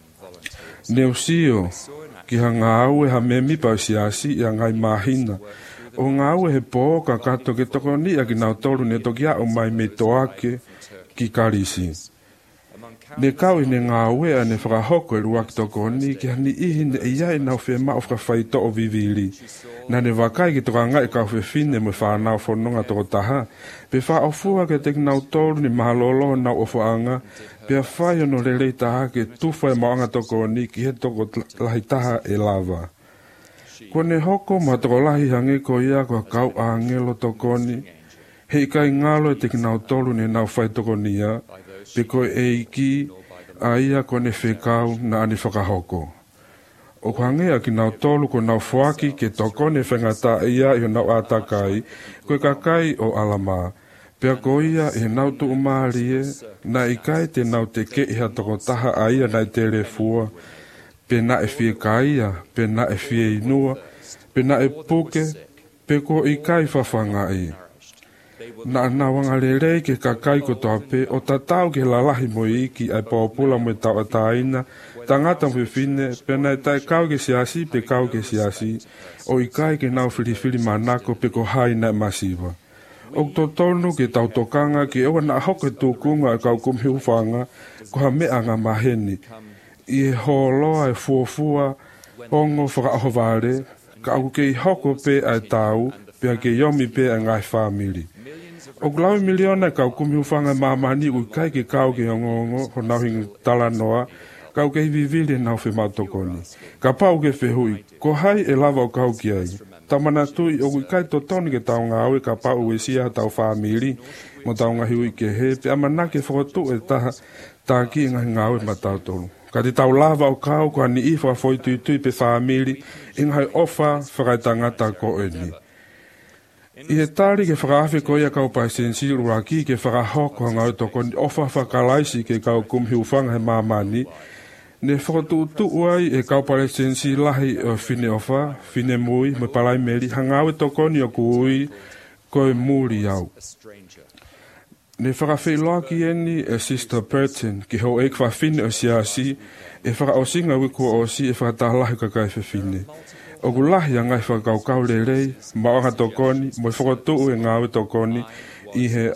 Neu sio ki ha ngā aue ha me mipa siasi i a ngai mahina. O ngā aue he pōka kato ke toko nii ki nau toru ne toki a o mai me toake ki karisi. Ne kau i ne ngā aue a ne whakahoko e ruaki toko nii ki ha ni ihi ne iai nau whea mao whakawhaito o viviri. Na ne wakai ki toka ngai kau whewhine me whanau whanonga toko taha, pe wha ofua ke te nau toru ni mahalolo nau ofuanga, pe a whai ono rerei taha ke tuwhai maanga toko ni ki he toko lahi taha e lava. Ko ne hoko ma toko lahi hange ko ia ko kau a angelo toko ni, hei kai ngalo e te nau toru ni nau whai toko ni ia, pe ko e iki a ia ko ne whekau na ani whakahoko. O hangea ki nau tolu ko nau whuaki ke tokone whengata ia i nau atakai, koe kakai o alama. Pea ko ia i nau tu umarie, na i kai te nau te ke iha toko taha a ia nai te refua, pe na e fie kaia, pe na e fie inua, pe na e puke, pe ko i kai whawhanga i. Na wanga rei ke kakai ko toape, o tatau ke lalahi mo iki ai pōpula mo tau ataina, tangata whiwhine, pe nei tai kau ke siasi, pe kau ke siasi, o i kai ke nau whiriwhiri manako pe ko hai nai masiwa. O to tonu ke tau tokanga ke o na hoke tukunga kau kumhiu whanga ko ha mea ngā maheni. I holoa e fuafua ongo whakahovare ka au ke i hoko pe ai tau pe ke yomi pe ai ngai whamiri. O glau miliona kau kumhiu whanga mamani ui kai ke kau ke ongongo ho nauhinga tala noa kau ke vivili nau whi matokoni. Ka pau ke whehui, ko hai e lava o kau ki ai. Tamana tui o kai to toni ke tau ngā aue ka pau e sia tau whamiri mo tau ngā hiui ke he pe amanake whakotu e taha tā ki ngā aue ma tau tolu. Ka te tau lava o kau ko ani i whakafoi tui pe whamiri i ngai ofa whakaitangata ko e ni. I he tāri ke whakawhi ko ia kau pai sensi uraki ke whakahoko ngau tokoni ofa whakalaisi ke kau kumhiu whanga he mamani. Ne whakatutu uai e kau pare sensi lahi o whine ofa, whine mui, me palai meri, hangawe tokoni o kui koe muri au. Ne whakawhi loa ki eni e Sister Burton ki ho eik whine o siasi, e whakaosinga wiku o si e whakatalahi kakai whine. O gulahi a ngai whakaukau rei, maoha tokoni, mo whakatutu e ngawe tokoni, i he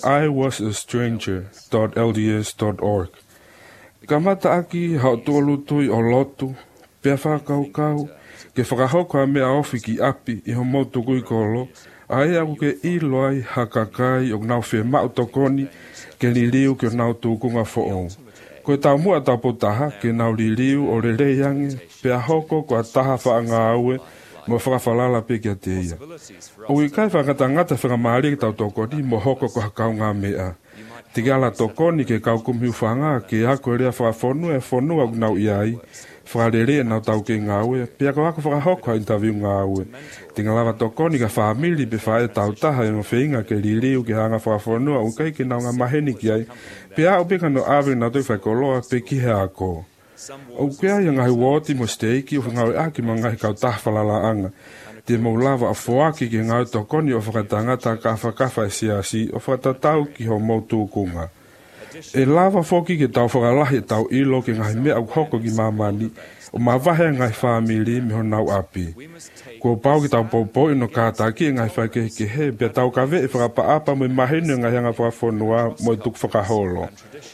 iwasastranger.lds.org. Ka mata aki hao tuolutui o lotu, pia whakaukau, ke whakahoko a mea ofi ki api i ho motu kui kolo, a ea ku ke iloai hakakai o ngau whee mau tokoni, ke li liu ke ngau tūkunga fo'o. Koe tau mua tau potaha, ke ngau li liu o re reiange, pia hoko ko a taha wha ngā aue, mo whakawhalala pe kia te ia. O i kai whakatangata whakamaari ki tau tokoni, mo hoko ko hakau ngā mea. Te gala tokoni ke kau kumhiu whanga ke ako rea whakawhonua e whonua ku nau iai, whakarere nau tau ke ngāue, pe ako ako whakahoko a interview ngāue. Te ngalawa tokoni ka whamili pe whae tau taha e no whainga ke liriu ke hanga whakawhonua ukai ke nau ngā maheni ki ai, pe au peka no awe nau tui whaikoloa pe ki he ako. O kea ia ngahi woti mo steiki o ngawe aki ma ngahi kau tahwhalala anga. Te maulawa a whoaki ki ngau tokoni o whakatangata ka whakafa e siasi o whakatatau ki ho mou tūkunga. E lava whoki ke tau whakalahi tau ilo ke ngahi mea au hoko ki mamani o mawahe ngahi whamiri me ho nau api. Ko pau ki tau popo ino kātaki e ngahi whake ke he pia tau kawe e whakapaapa mo i mahenu ngahi anga whakafonua mo i tuk whakaholo.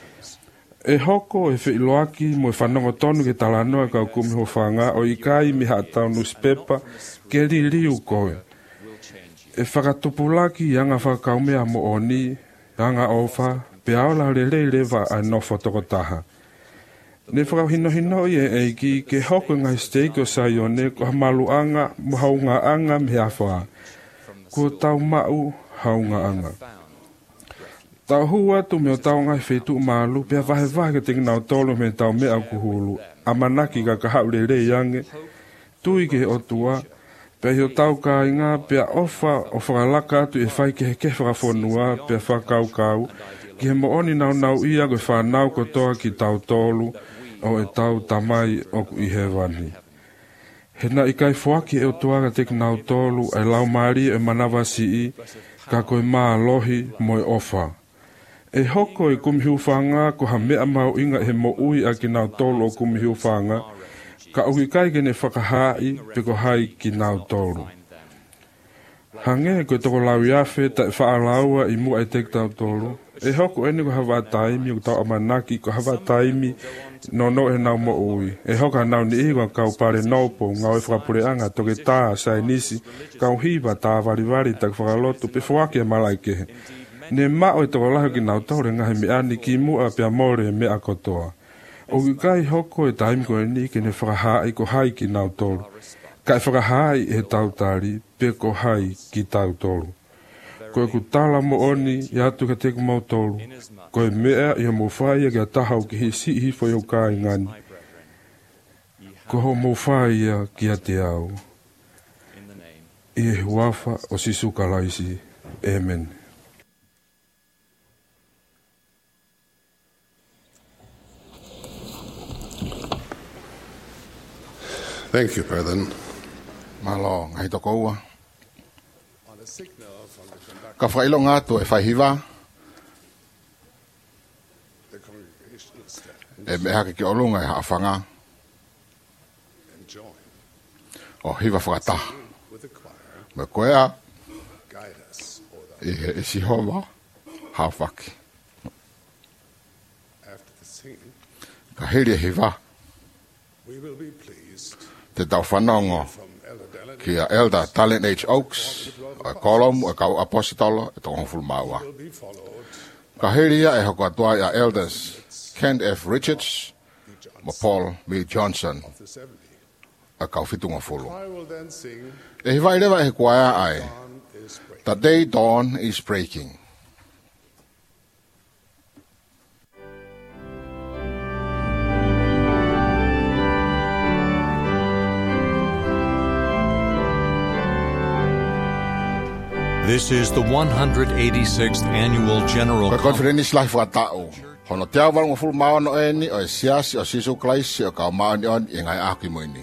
E hoko e whiloaki mo e whanongo tonu ke talanoa kau kumiho whanga o i kai mi hatau newspaper ke li liu koe. E whakatupulaki i anga whakaumea mo oni, anga ofa, pe aola le lewa a nofo toko taha. Ne whakahino i e eiki ke hoko ngai steiki o saione ko hamalu anga mo haunga anga me hawha. Ko tau mau haunga anga. Tau hua tu meo tau ngai whetu malu, pia vahe ke tingi nau tolo me tau mea kuhulu, a manaki ka kahau le yange, tui ke o tua, pia hio tau ka inga, pia ofa o whakalaka atu e whai ke he ke whakafonua, pia whakaukau, ki he mooni nau ia koe whanau kotoa ki tau tolu, o e tau tamai o ku i he wani. He na ikai whaki e o tua ka tingi nau tolu, e lau maari e manawa si i, ka koe maa lohi mo e ofa. E hoko e kumhiu whanga ko ha mea mau inga he mo ui a ki nau tolu o kumhiu whanga, ka uki kai ke ne whakahai pe ko hai ki nau tolu. Hange ko toko lau iafe ta e whaalaua i mua e tek tau tolu, e hoko ene ko hawa taimi o tau amanaki ko hawa taimi no e nau mo ui. E hoka nau ni iwa kau pare nopo ngau e whakapureanga toke tā sai nisi, kau hiwa tā wariwari tak whakalotu pe whaki e malaikehe. Ne mao e toko lahi ki nau tore ngahi me ani ki mua pia more me a kotoa. O ki kai hoko e taimi ko e ni ke ne whakahai ko hai ki nau toro. Kai whakahai e tautari pe ko hai ki tau toro. Ko e ku tala mo oni i atu ka teku mau toro. Ko e mea i ha mo whai a kia tahau ki hisi i hifo iau kai ngani. Ko ho mo whai a kia te au. I e huafa o sisu kalaisi. Amen. Thank you, Brethren. Malo, ngai toko ua. Ka whailo ngātu e whaihiwa. E meha ke olunga e haafanga. O hiwa whakataha. Me koea. e si homa hawhaki. After the singing, Ka hiri he wā, we will be pleased te tau whanongo from Elder Dallin ki a Elder Talent H. Oaks, a kolom, a kau apostolo, e tongo fulmaua. will be followed Ka hiri ia e hoko atua a Elders Kent F. Richards, ma Paul B. Johnson, the 70. a kau fitunga fulu. I will then sing E hi vai rewa e kuaia ai, On is Breaking. the day dawn is breaking. This is the 186th Annual General Ka Conference. konferenis lahi whakatau. Hono te awal ngā fulu mawa no eni o e siasi o sisu klaisi o kau maoni on i ngai aki moini.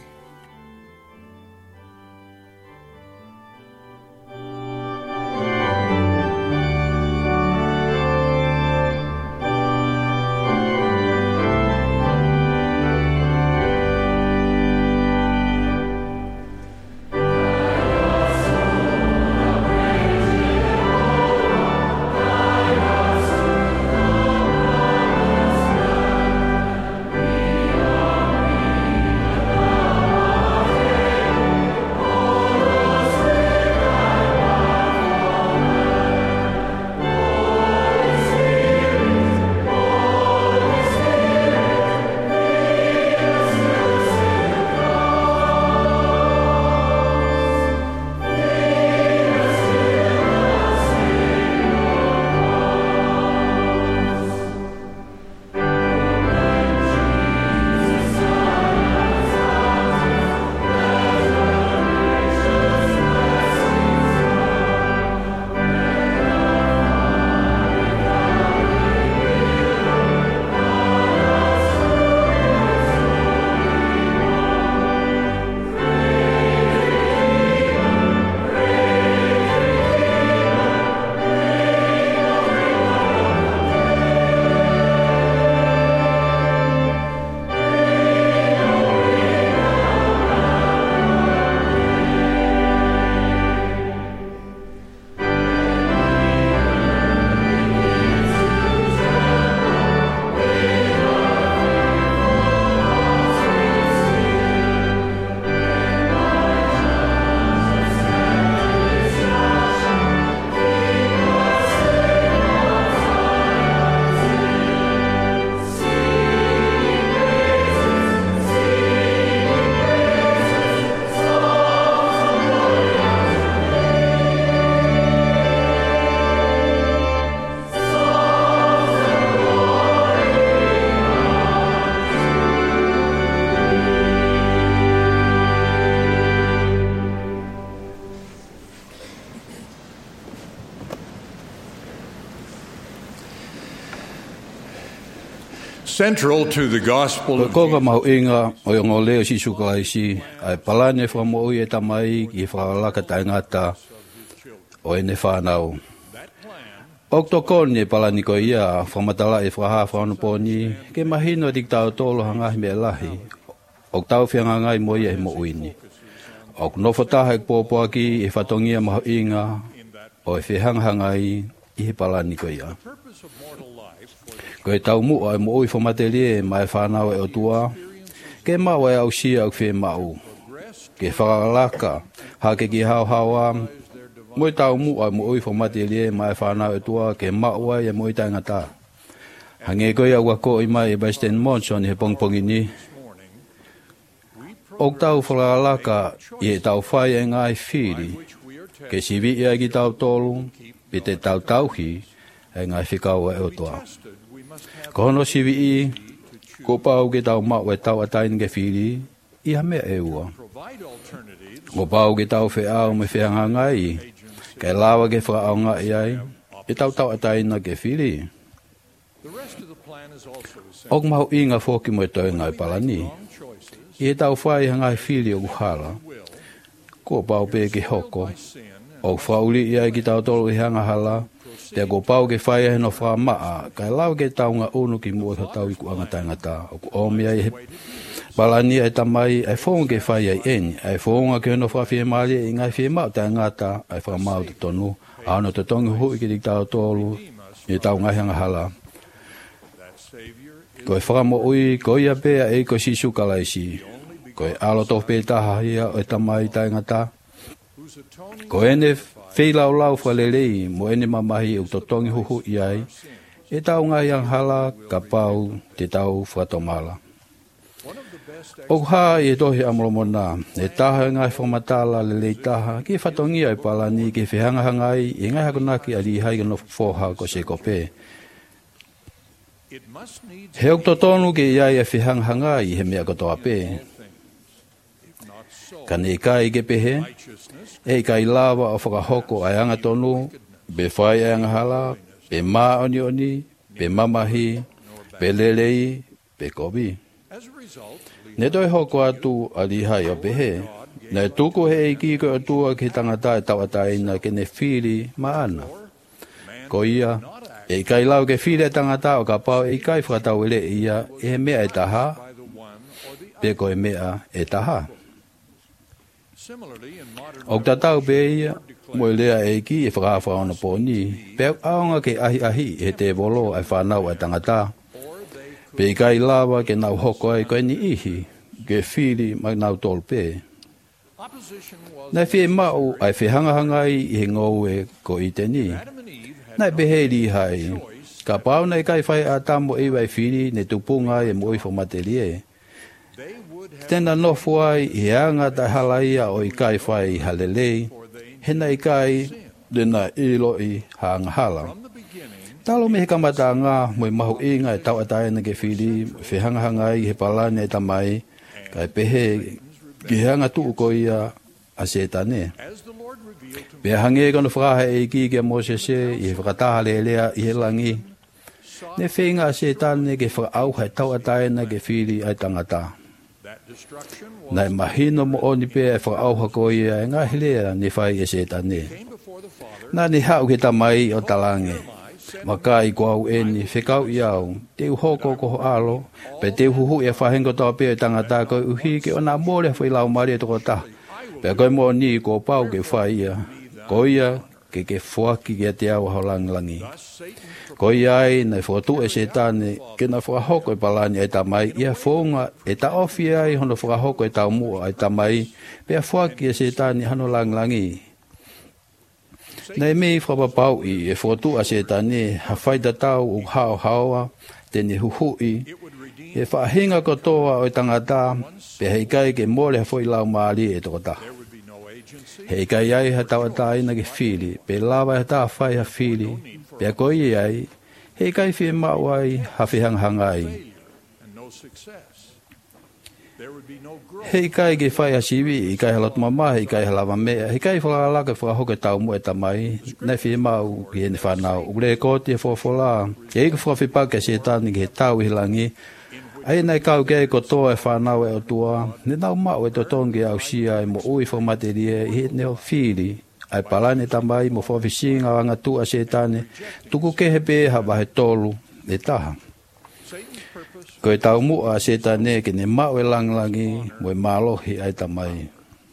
Central to the gospel of Ko ka mau inga o ngo leo si sukaisi ai palane fa mo i tamai ki fa la ka taingata o ene fa nau. Oktokon ni palani ko ia fa matala e fa ha fa no poni ke mahino dik tau tolo hanga me lahi. Oktau fi nga ngai mo ia mo uini. Ok no fota ha po po aki e fa tongia mau inga o e fi hanga i palani ko ia. Ko e tau mu ai mo i fo matelie mai fa na e o tua ke ma wa au si au fe mau ke fa laka ha ke ki hau hawa mo tau mu ai mo i fo matelie mai fa na e tua ke ma wa e mo i tanga ta hange ko ia wa ko i mai Basten Monson he pong pongini o tau fa laka e tau fa e ngai fili ke si vi ia ki tau tolu pite tau tau hi e ngai fikau e o tua. Kono sivi ko pau ke tau ma we tau atain ke fili I ha me e ua. Ko pau ke tau fe au me fe ngai ke lawa ke fra au ngai ai e tau tau atain na ke fili. Ok mau inga foki mo to ngai palani. E tau fai ngai fili o hala. Ko pau pe ke hoko. O fauli ia ki tau tolu hanga hala. Te ko pau ke fai no fra maa ka lau ke taunga unu ki mo tau iku anga tangata o o mia e balani e tamai e fong ke fai ai en e fonga ke no fra fi mali inga fi ma tangata e fra mau tonu Ano te tongi hui ki tau tolu e tau ngai hanga hala. Ko e whakamo ui ko ia pēa e ko sisu kalaisi. Ko e alo tō pētaha ia o e tamai tai ngata. Ko ene wheilau lau whalelei mo ene mamahi o to tongi huhu iai. E tau ngai hanga hala ka pau te tau whatomala. O ha e tohi amolomona, e taha ngai whamatala le lei taha, ki whatongia e palani, ki whihangahangai, e ngai hakonaki a lihai no whoha ko se kope. He ok totonu ki iai e whihangahangai, he mea kotoa pe. Kane i kai ke pehe, e kai lava o whakahoko ai anga tonu, be whai ai anga hala, be maa oni oni, be mamahi, be lelei, be kobi. Ne toi hoko atu a lihai o pehe. Ne tuku he iki ko atua ki tangata e tawataina ke ne whiri maana. Ko ia, e kai lau ke whiri e tangata o ka pau e kai whakatau ele ia e mea e taha, pe ko e mea e taha. O tatau pe ia, mo lea e iki e whakawhakaona pōni, pe aonga ke ahi ahi e te volo e whanau e tangata. Pe kai lava ke nau hoko ai koe ni ihi, ke whiri mai nau tolpe. Nei whi mau ai whi hangahangai i he ngou e ko i te ni. Nei beheri hai, ka pau nei kai whai a tamo i wai whiri ne tupunga e moi whamaterie. Tena nofu ai i anga tai halaia o i kai whai halelei, hena i kai dena ilo i hangahala. Talo me he kamata ngā, moi mahu inga e tau ataina ke whiri, whi hangahangai he palane e tamai, kai pehe ki hanga tuu ko ia a setane. Pea hange kono whakaha e ki ke Mosese, i he whakataha lelea i he langi. Ne whenga a setane ke whakauha e tau ataina ke whiri ai tangata. Nai mahino mo oni pea e whakauha ko ia e ngā hilea ni whai e setane. Nā ni hau ke tamai o talange. Makai ko au eni whekau i au, te uhoko ko ho alo, pe te uhuhu e whahengo tau pia tangata ko uhi ke ona mōre whai lau mari e toko ta. Pe koe mō ni ko pau ke whai ia, ko ia ke whuaki ke te au haulangilangi. Ko ia ai nei whotu e setane, ke na whakahoko e palani e tamai, ia whonga e ta ofi ai hono whakahoko e tau mua e tamai, pe whuaki e setane hano langilangi. Nei mei whapapau i e whotu a setane, ha whaita tau u hao haoa, tene huhui, e whahinga kotoa o tangata, pe hei kai ke mōre hafoi lau maari e toko ta. Hei kai ai ha tau ataina ke whiri, pe lawa ha ta whai ha whiri, pe a koi ai, hei kai whi mau ai ha whihanghangai. Hei kai ke whai a siwi, i kai halot mama, hei kai halawa mea, hei kai whakalaka whakahoke tau mua e tamai, nei whi mau ki hene whanau, ule koti e whawhala, ke eiko whawhipake se tani ki he tau i langi, ai nei kau ke kotoa e whanau e o tua, ne nau mau e totongi au sia e mo ui whamaterie i he neo whiri, ai palane tamai mo whawhisinga o anga tua se tani, tuku ke he peha wahe tolu e taha. Ko e tau mua se tane ke ne mau e langlangi mo e malohi ai tamai.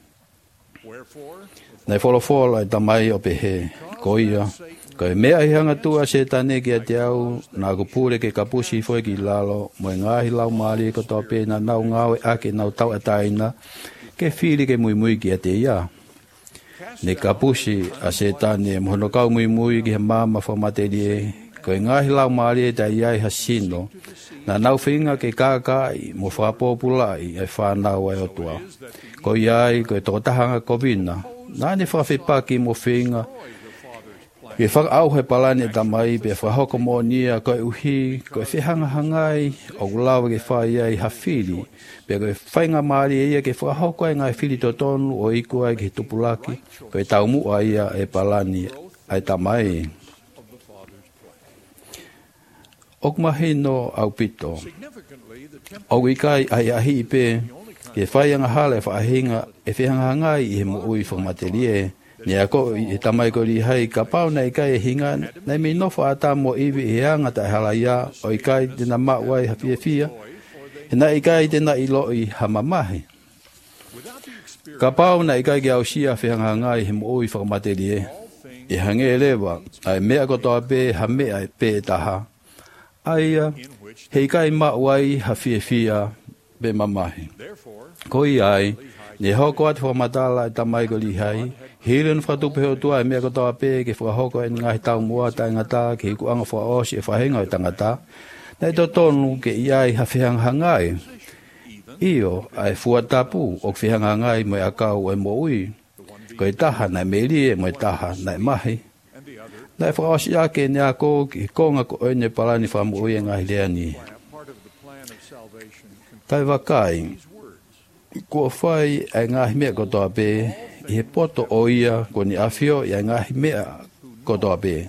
Nei wholofolo ai tamai o pehe, ko ia, ko e mea hi hanga tua se tane ki a te au, nā kupure ke kapusi foi ki lalo, mo e ngahi lau maari ko tō pēna nau ngau e ake nau tau ataina, ke whiri ke mui mui ki a te ia. Ne kapusi a se tane mo hono kau mui mui ki he mama whamaterie, ko e ngahi lau maari e ta iai hasino, na nau whinga ke kākai mo whapopulai e whanau ai otua. Ko iai, ko e tokotahanga kovina, nāne whawhipaki mo whinga, ke whakauhe palane tamai, pe whahoko mo nia, ko e uhi, ko e whihangahangai, o ulawa ke whai ai hawhiri, pe ko e whainga maari ia ke whahoko ai ngai whiri totonu o iku ai ke tupulaki, ko e tau mua ia e palani ai tamai. Ok mahino au pito. O ikai ai ahi ipe, ke whaianga hale whaahinga e whihangahangai i he mo ui whamaterie, ne ako i tamai ko li hai ka pau na ikai e hinga, nei mi nofo ata mo iwi i anga tai halaia, o ikai tena mawai hawhia fia, he na ikai tena iloi hamamahi. Ka pau na ikai ki au sia whihangahangai he mo ui whamaterie, e hange lewa ai mea kotoa pe ha mea e pe taha aia hei kai mawai ha fia be mamahi koi ai ne hoko atu whamatala e tamai ko lihai hilen whatupe ho tua e mea kotoa pe ke whahoko e ngai tau mua tai ngata ke hiku anga wha osi e whahenga e tangata nei to tonu ke iai ha whihanghangai io ai fuatapu o whihanghangai mo akau e mo ui ko taha na meli mo taha na mahi na whaosi ake ne ako ki konga ko ene palani whamu ui ngai leani kai wakai ko whai e ngahi mea kotoa pe i he poto o ia ko ni awhio i ngahi mea kotoa pe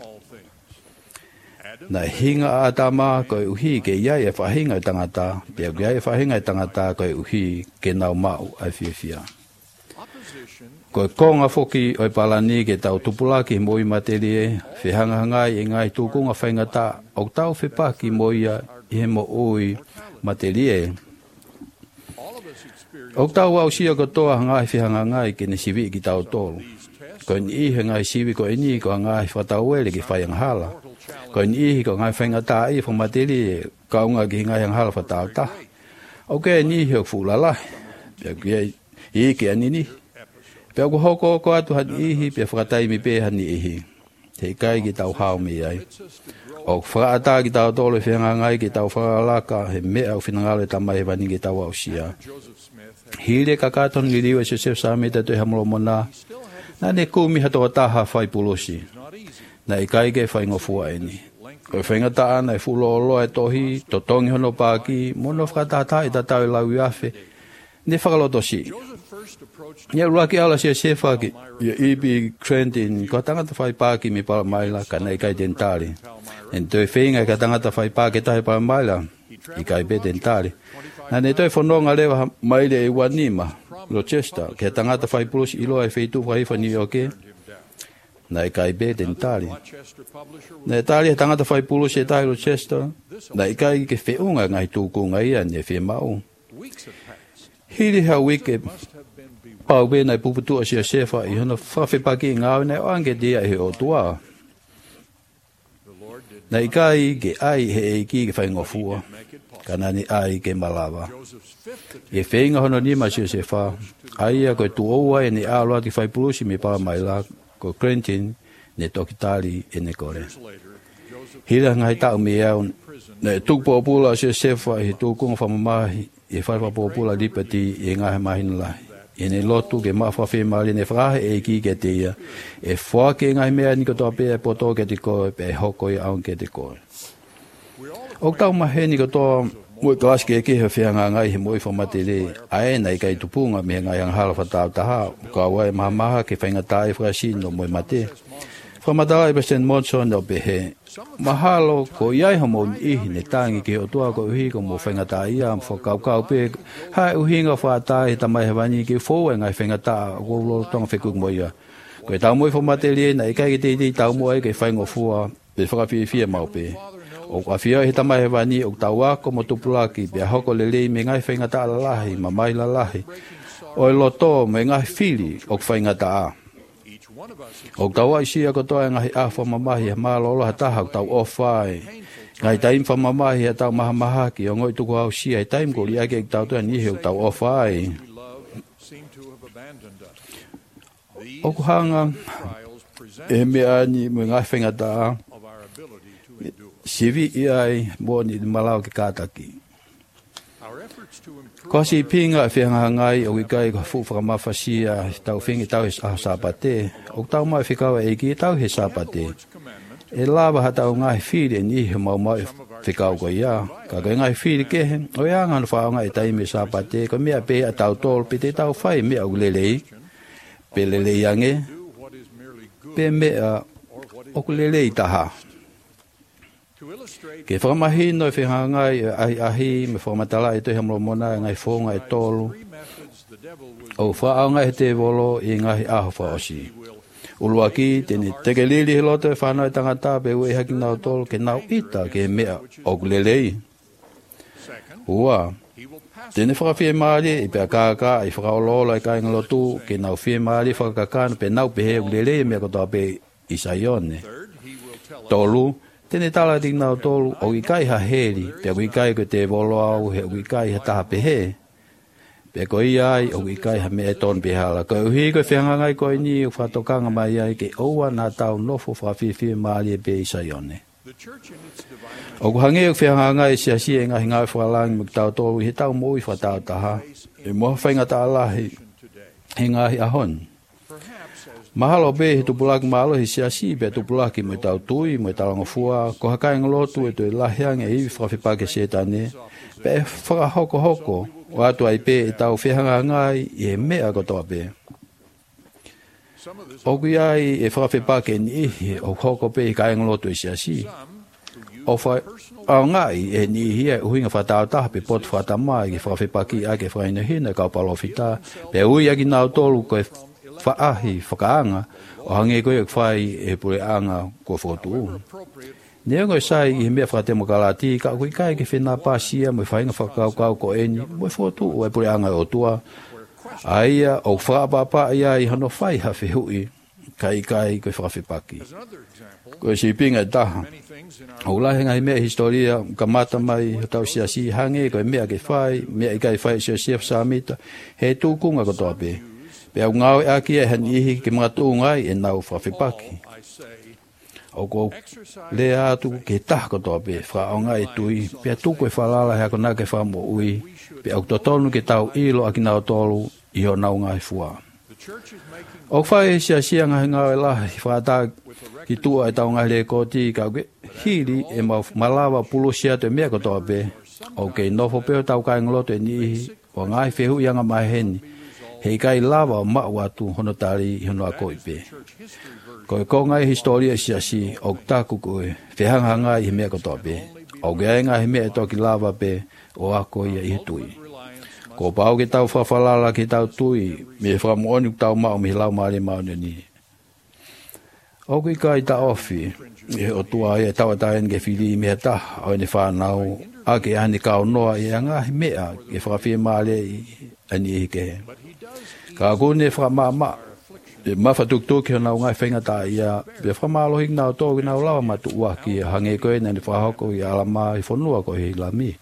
na hinga atama ko uhi ke ia e whahinga tangata pia ia e whahinga tangata ko uhi ke nau mau ai whiawhia ko konga foki o palani ke tau tupulaki moi materie whihangahangai e ngai tukunga whaingata o tau whipaki moia i he mo ui materie o tau au sia ko toa ngai whihangahangai ke ne sivi ki tau tolu ko ni he ngai sivi ko ni ko ngai whatauele ki whainghala ko ni ko ngai whaingata i whamateri kaunga ki ngai hanghala whatau ta o ke ni he fulala pia kia i ke anini pia ko hoko ko atu han ihi pia whakatai mi pe han ihi te kai ki tau hao mi ai o whakata ki tau tolo whihangangai ki tau whakalaka he mea o whinangale tamai he wani ki tau au sia hile kakaton li liwe se se sami te te hamlo mona na ne kumi hatoa taha whai pulosi na i kai ke whai ngofua eni ko whaingata ana e fulo olo e tohi to tongi hono pāki mono whakatata i tatau i lau i afe ne whakalotosi ia ruaki ala sia se whaki ia ibi Trenton ko tangata whai pāki mi pala maila ka na i kai dentari en toi whainga ka tangata whai pāki tahi pala maila i kai be dentari na ne toi whanonga lewa maile e wanima Rochester ke tangata whai pulosi ilo e whaitu whai whani o ke na i kai be dentari na tali e tangata whai pulosi e tai Rochester na i kai ke whiunga ngai tūkunga ia ne whi mau hiri hea wike pau be nai puputua sia sefa i hana whawhepaki ngāo nei o ange dia he o tua na i kai ke ai he eiki ke whaingofua kana ni ai ke malawa e whainga hono nima sia sefa ai a koe tuoua e ni aloa ki whai pulosi mi pala maila ko Crentin ne tokitali e ne kore hira ngai tau me au ne tukpo pula sia sefa i tukunga whamamahi e whaipa pula lipati e ngahe mahinala e ne lotu ke mawhawhi mali ne whakahe e ki ke te ia e whake ngai mea ni kotoa pe e poto ke te koe pe e hoko i aun ke te koe o tau mahe ni kotoa mui kalas ke he whianga ngai he moi whamate le ae nei kai tupunga me ngai ang hala whatau taha ka wai mahamaha ke whainga tae whakasino moi mate whamatala i St. Monson o pehe mahalo ko iai homo ihi ne tangi ke o tua ko uhi ko mo whainga tae ia whakaukau pe hai uhinga whatae tamai hewani ke fōe ngai whainga tae ko lo tonga whekuk mo ia ko e tau moi whamate le nei kai ke te tau mo e ke whaingo fua pe whakawhiwhia mau pe o ka fia he tamai he wani o taua ko mo tupulaki pe hoko lelei me ngai whainga tae lahi ma mai la lahi o e loto me ngai whili o whainga tae o taua isia ko toa ngai awha mamahi ha malolo ha taha o tau ofai ngai taim wha mamahi ha tau mahamaha ki o ngoi tuku hau sia he taim ko li ake ki tau toa nihe o tau ofai o kuhanga e mea ni me ngai whainga tae sivi iai mo ni malau ke kataki ko si pinga whianga ngai o ikai ko fu whakamafasia tau whingi tau he sapate o tau mai whikawa e ki tau he sapate e lava ha tau ngai whiri ni he mau mai whikau ko ia ka ngai whiri ke he o ia ngana whaonga e taime sapate ko mea pe a tau tol pe te tau whai mea ulelei pe lelei ange pe mea o kulelei taha ke whakamahino e whihangai ai ahi me whakamatala e toi hamlo mona e ngai whonga e tolu o whaonga he te volo i ngai aho whaosi uluaki tene teke lili he loto e whanau e tangata pe ue haki nau tolu ke nau ita ke mea o kulelei ua tene whakawhie maari i pia kāka i whakaolola i kāinga lotu ke nau whie maari whakakakana pe nau pe he kulelei mea kotoa pe Isaione. Tolu, tene tala ting nau tolu, o ikai ha heri, pe o ikai ko te volo au, he o ikai ha taha pehe. Pe ko iai, o ikai ha me e ton pehala. Ko uhi ko whiangangai ko ini, o whatokanga mai ai, ke oua nā tau nofo whawhiwhi maali e pe Isaione. O kuhange o whiangangai sia sia ngahi ngai whakalangi mo tau tolu, he tau mo i whatau taha. E moha whainga ta alahi, he ngahi ahon. Mahalo be he tupulaki mahalo he siasi be tupulaki mo tau tui mo tau ngofua ko hakai ngolotu e to lahiang e iwi whawhipake setane pe whakahoko hoko o atu ai pe e tau whihanga ngai e mea kotoa pe. O kui ai e whawhipake ni ihi o hoko pe i kai ngolotu e siasi. O whai au ngai e ni ihi e uhinga whatau taha pe pot whatamai ki whawhipaki ake whaina hina kaupalo fita pe ui aki nau tolu ko e whaahi, whakaanga, o hange koe e whai e pure anga ko whotu. Nea ngoi sai i mea whakatemo kalati, ka kui kai ke whenā pāsia, mo whainga whakaukau ko eni, mo whotu o e pure anga o tua. Aia, o whaapapa ia i hano whai hawhi hui, kai koe whakawhipaki. Koe si pinga e taha. O lahenga i mea historia, ka mata mai, tau siasi hange, koe mea ke whai, mea i kai whai siasia whasamita, he tūkunga kotoa pe. Pe au ngau e aki e han ihi ke mga tūngai e nau whawhipaki. O ko le atu ke taha kotoa pe, wha au ngai tui, pe tuku e whalala hea kona ke whamo ui, pe au totonu ke tau ilo aki nau tolu, iho nau ngai fua. O whai sia sia ngahi ngau e lahi, whata ki tua e tau ngai le koti, ka uke hiri e mau malawa pulu sia te mea kotoa pe, o ke nofo peo tau kai ngoloto e nihi, o ngai whehu ianga mai heni, hei kai lava o mau atu hono tari i hono a koipe. Koe ko ngai historia siasi o taku koe, whehanga ngai i mea kotoa pe. O gea ngai i mea toki lava pe o ako ia i tui. Ko pau ke tau whawhalala ke tau tui, me whamuoni tau mau mi lau maari maune ni. O kui kai ta ofi, e o tua e tau ataen ke whiri i mea taha, o ene whanau, a ke ane kau noa i anga i mea, ke whakawhia maari i ani i ke he. Ka kone whakamama, e mawhatuktuk heo nau ngai whenga tā ia, pe whamalohi nau tōki nau lawa matu uaki, hange koe nani whahoko i alama i whanua ko hi lami.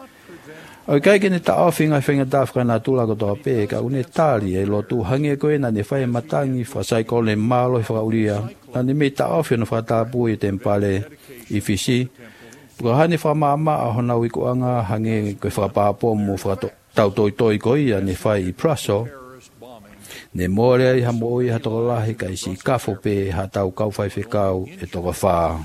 O kai kene ta ofi ngai whenga tā whakana tula ko tōa pē, ka une tāli e lotu hange koe nani whae matangi, whasai kone malo i whakauria, nani me ta ofi no whatapu i tempale i fisi, puka hani whamama a honau i kuanga hange koe whakapapo mo whakatau toi koi a ne whai i praso, ne more i hamo i hatoko lahi ka isi kafo pe hatau kau whai whikau e toko whaa.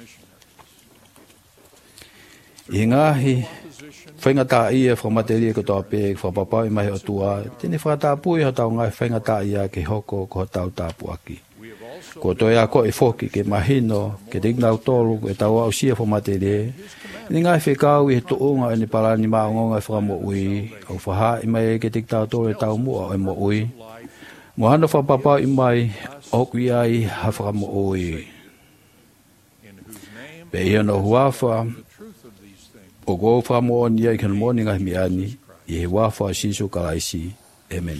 I ngahi, whainga tā ia whamateria ko tō pe whapapau i mahi o tua, tene whakatapu i hatau ngai whainga tā ia ke hoko ko hatau tāpu aki. Ko toi a ko e whoki ke mahino, ke ringnau tolu, e tau au sia whamateria, ni ngai whikau i he tuunga e ni parani maungonga e whamo ui, au whaha i mai ke tiktau tolu e tau mua e mo ui, Mohana whapapa i mai, oku ai hawhaka mo oi. Pe ia no huafa, o go whamo o nia i kanu moni ngai miani, i he wafa sisu kalaisi. Amen.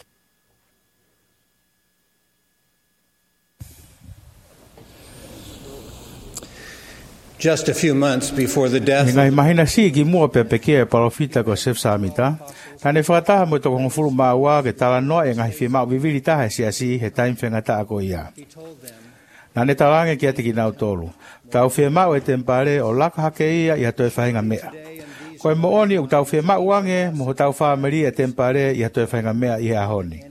Just a few months before the death. Ngai mahina si ki mua pe peke parofita ko Sef Samita. Tane whakataha mo toko ngofuru maua ke tala noa e ngahi whima viviri taha si asi he taim whengata ako ia. Nane talange ki ati ki nau tolu. Tau whima o e tempare o laka hake ia i hatoe whahinga mea. Koe mo oni o tau whima uange mo ho tau whameri e tempare i hatoe whahinga mea i he ahoni.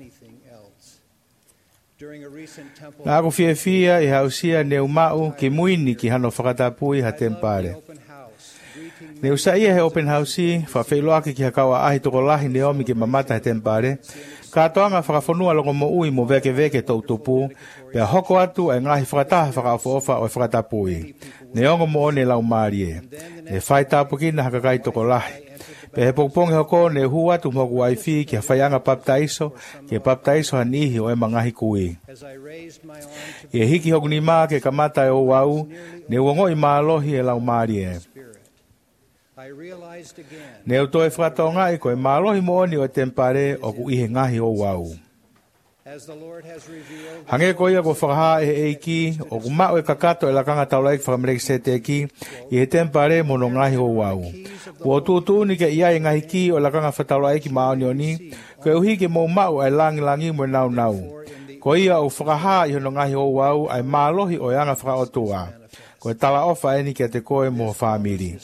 Nā ako whiawhia i hausia neu mau ki muini ki hano whakatapui ha tempare. Neu sa ia he open house, whawhailoake ki hakawa ahi toko lahi neomi ki mamata he tempare. Katoanga whakafonua longo mo ui mo veke tau tupu, pia hoko atu e ngahi whakataha whakawhoofa o whakatapui. Neongo mo one lau marie. Ne whai tapukina hakakai toko lahi. Pe he pokponge hoko ne hua tu moku waifi ki hawhaianga baptaiso, ki baptaiso hanihi o e mangahi kui. I hiki hoku ni maa ke kamata e o wau, ne uongo i maalohi e lau marie. Ne utoe whakatonga i koe maalohi mo oni o tempare o ku ihe ngahi o wau. Hange ko ia ko whakaha eiki, o kumao e kakato e lakanga taulai whakamere ki se te ki, i he tempare mono ngahi o wau. Kua tūtū ni ke ia e ngahi ki o lakanga whataulai ki maoni o ni, ko e uhi ke mou mau ai langi mo nau nau. Ko ia o whakaha i hono ngahi o wau ai mālohi o anga whakaotua. Ko e tala ofa e ni ke te koe mo whamiri.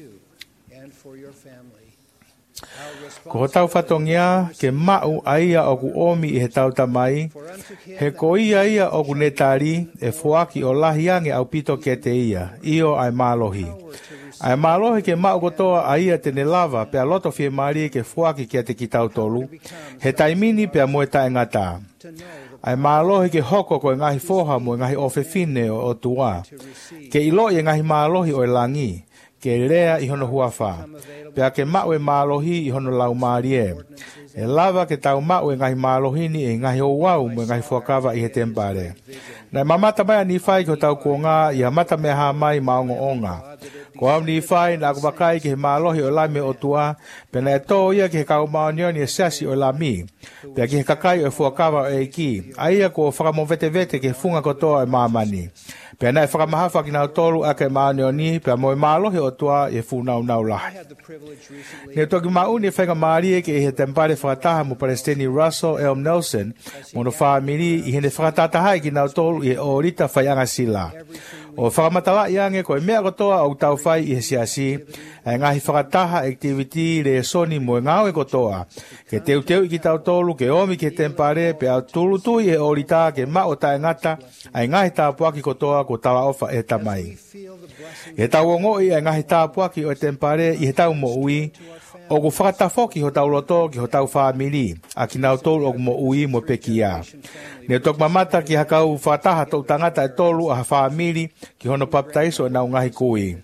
Ko tau whatongia ke mau aia o ku omi i he tau tamai, he ko ia o ku netari e fuaki o lahiange au pito ke te ia, io ai mālohi. Ai mālohi ke mau kotoa aia tene lava pe a loto fie mari ke fuaki ke te ki tau tolu, he taimini pe a moeta e ngata. Ai mālohi ke hoko ko e ngahi foha mo e ngahi ofefine o tua, ke ilo i e ngahi mālohi o e langi, ke rea i hono huafa, pea ke mau e mālohi i hono lau marie. E lava ke tau mau e ngahi mālohini e ngahi o wau mo e ngahi fuakawa i he tempare. Nai mamata mai ni whai ko tau ko ngā i ha mata mea ha mai maongo o ngā. Ko au ni whai na akubakai ke he mālohi o lami o tua, pena e tō ia ke he kau maonioni e sasi o lami, pea ke he kakai o e fuakawa o e ki, aia ko whakamo vete ke funga kotoa e mamani. Pea nai whakamahafa ki nau tolu a ke maonioni, pea mo e mālohi o tua e funau nau lahi. Ne toki mauni whainga maari ke he tempare whakataha mo Palestini Russell Elm Nelson, mono whamiri i hene whakatatahai ki nau tolu i e o rita whaianga sila. O whakamatala iange ko e mea kotoa au tau whai i he siasi, e ngahi whakataha activity le soni mo e ngau e kotoa. Ke teu i ki tau tolu, ke omi ke tempare, pe au tulu tui e o rita ke mao tae ngata, ai ngahi tāpuaki kotoa ko tawa ofa e tamai. E tau ongoi e ngahi tāpuaki o e tempare i he tau mo ui, o ku whakatafoki ho tau loto ki ho tau whamiri, a ki nau tolu o ku mo ui mo pekia. Ne tok mamata ki hakau whataha tau tangata e tolu a whamiri ki hono paptaiso e nau ngahi kui.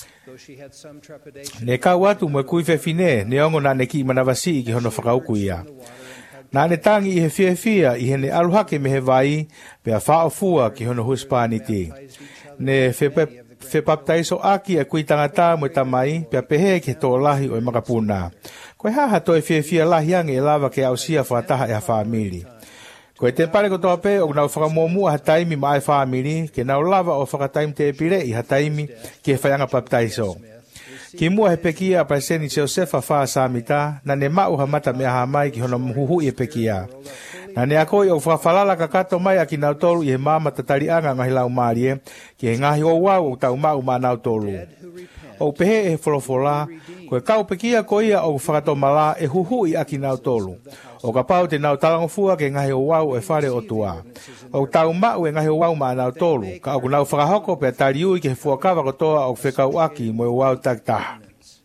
Ne kau atu mo e kui whewhine, ne ongo na ne ki manawasi ki hono whakauku ia. Nā ne tangi i he whiawhia i hene aluhake me he vai, pea whaofua ki hono huspaniti. Ne whepaptaiso aki e kui tangata mo e tamai, pea pehe ki he tō lahi o e makapuna. Koe haha to e whiawhia lahiange e lava ke au sia whataha e ha whamiri. Ko e te pare ko toa pe o nau whakamomua ha taimi ma ai whamiri, ke nau lava o whakataimi te pire i ha taimi ki e whaianga paptaiso. Ki mua he pekia a Paiseni Josefa wha samita, na ne mau ha mata mea ha mai ki hono muhuhu i e pekia. Na ne akoi o whawhalala ka kato mai a ki nau tolu i he mama tatari anga ngahi lau marie, ki he ngahi o wau o tau mau ma nau tolu. O pehe e wholofola, ko e kau pekia ko ia o whakato mala e huhu i a ki nau tolu. O ka pau te nau talangofua ke ngahi o wau e whare o tua. O tau mau e ngahi o wau ma nau tolu, ka o nau whakahoko pe tariui ke he fuakawa kotoa o whekau aki mo e wau taktaha.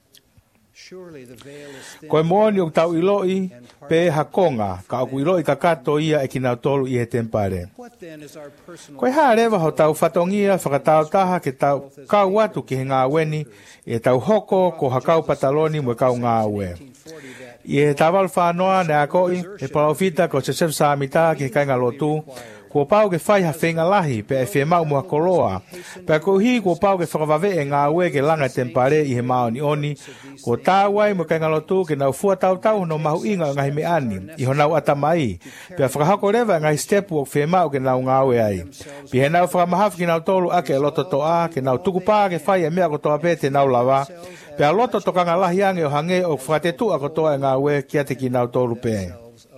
Ko e mooni o tau iloi pe hakonga, ka o iloi ka kato ia e ki nau tolu i he tempare. Ko e harewa ho tau whatongia whakatau taha ke tau kau atu ki he ngā weni, e tau hoko ko hakau pataloni mo e kau ngā ue. I he tawal whanoa ne akoi, e palawhita ko Joseph Samita ki he kainga lotu, ko pau ke whai ha whenga lahi pe e whemau mua koloa, pe ko hi ko pau ke whakawawe e ngā ue ke langa tempare i he maoni oni, ko tāwai mo kainga lotu ke nau fua tau no mahu inga o ngahi me ani, i ho nau atamai, pe a whakahako rewa ngahi stepu o whemau ke nau ngā ue ai. Pi he nau whakamahaf ki nau tolu ake e loto toa, ke nau tukupā ke whai e mea ko toa pe te nau lawa, pe a loto tokanga lahi ange o hange o whakatetu a ko toa e ngā ue kia te ki nau tolu pe.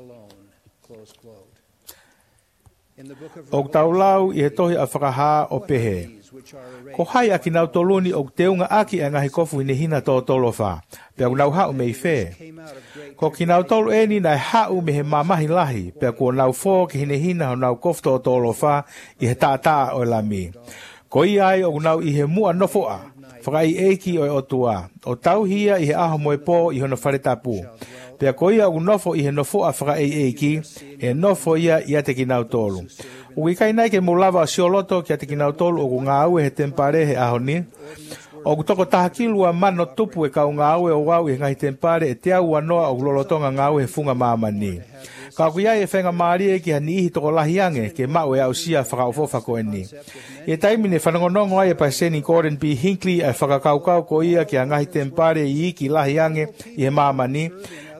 O tau lau i he tohi a whakaha o pehe. Ko hai a ki nau toluni o teunga aki a ngahi kofu hine hina tō tolofa, pea nau hau me i whē. Ko ki nau tolu eni nai hau me he mamahi lahi, pea ko nau fō ki hine hina ho nau kofu tō tolofa i he tātaa o lami. Ko i ai o nau i he mua nofoa, whakai eiki o e otua, o tau hia i he aho moe pō i hono wharetapu. Pea ko ia unofo i he nofo a whaka eiki, e nofo ia i ate ki nau tolu. O i kai nai ke mulawa o sioloto ki ate ki nau tolu o ku ngā ue he tempare he ahoni. O ku toko tahakilua mano tupu e kau ngā ue o wau i ngahi tempare e te au anoa o lolotonga ngā ue he funga mamani. Ka ku iai e whenga maari e ki hani ihi toko lahiange ke mau e au sia whakaofofa ko eni. E taimine whanangonongo ai e Paiseni Gordon B. Hinckley e whakakaukau ko ia ki a ngahi tempare i iki lahiange i he mamani.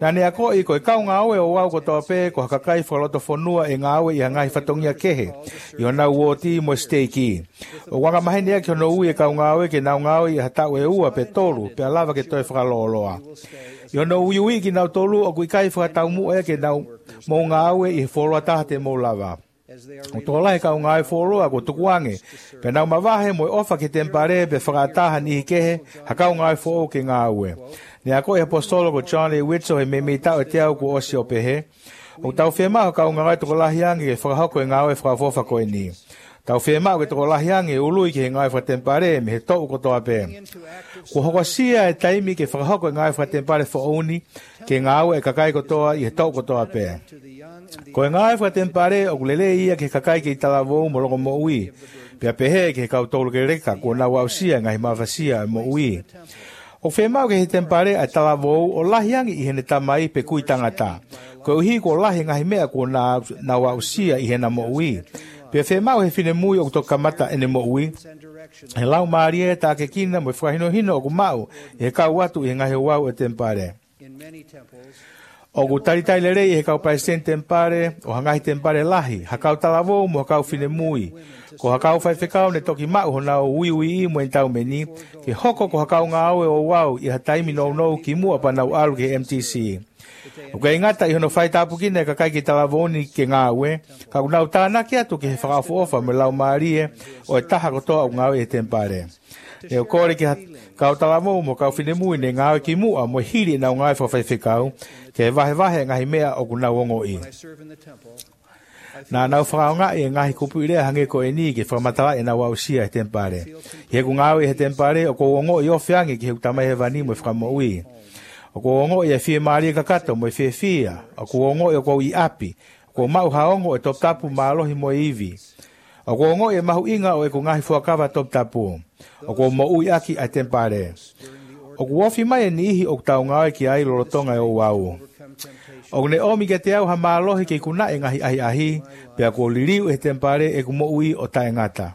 Na ne ako I koe kau ngā oe o wau ko toa pē ko hakakai whaloto whanua e ngā oe I hangai whatongia kehe. I hona uoti mo steiki. O wanga mahenia ki hono ui e kau ngā oe ke nau ngā oe I hatau e ua pe tolu pe alava ke toe whakaloloa. I hona ui ki nau tolu o kui kai whakatau mu e ke nau mō ngā oe I wholoa taha te mō lava. O tō lai kau ngā e wholoa ko tukuange. Pe nau mawahe mo ofa ke tempare pe whakataha ni kehe ha kau ngā e wholo ke ngā oe. Ne ako e apostolo ko John E. Witso he me tau e te au ko osi o pehe. O tau whema o kau ngā toko lahiangi ke whakahoko e ngā oe whakafofa koe ni. Tau whema o ke toko lahiangi ului ke he ngā oe whakatempare me he tau ko toa pē. Ko hokosia e taimi ke whakahoko e ngā oe whakatempare whaoni ke ngā oe e kakai ko toa I he tau ko toa pē. Ko e ngā oe whakatempare o kulele ia ke kakai ke I talavou mo loko mo ui. Pea pehe ke kau tolu ke reka ko nā wausia ngahi mawasia mo ui. O whemau ke he tempare a talavou o lahiangi I hene tamai pe kui tangata. Ko uhi ko lahi ngahi mea ko nā wausia I hena mo ui. Pe whemau he whine mui o to kamata ene mo ui. He lau maarie tā ke kina mo whahino hino o ku mau I he kau watu I he ngahi wau e tempare. O ku taritai lerei I he kau paisen tempare o hangahi tempare lahi. Ha kau talavou mo kau whine mui. Ko hakau whaiwhekau ne toki mau hona o ui mo entau meni, ke hoko ko hakau ngā aue o wau I hataimi nou ki mua panau alu ke MTC. O ka ingata I hono whaitapu kina e kakai ki talavoni ke ngā aue, ka unau tāna ki atu ke he whakaufu ofa me lau maarie o e taha kotoa o ngā aue e tempare. E o kore ki kau talavou mo kau whine mui ne ngā aue ki mua mo hiri nau ngā aue whaiwhekau, ke vahe ngahi mea o kunau ongo I. Na nau whakaonga e ngahi kupu I rea hange ko e ni ke whakamatawa e na wausia he tempare. He ku ngāwe he tempare o ko ongo I ofeangi ki he utamai he vani mo e whakamo ui. O ko ongo I a whie maari kakato mo e whie whia. O ko ongo I o ko I api. O ko mau haongo e top tapu maalohi mo e iwi. O ko ongo I mahu inga o e ko ngahi fuakawa top tapu. O ko mo ui aki a tempare. O ko wofi mai e ni ihi o tau ngāwe ki ai lorotonga e o wau. O ne omi ke te au ha maalohi ke kuna e ngahi ahi, pea ko liriu e tempare e kumo ui o tae ngata.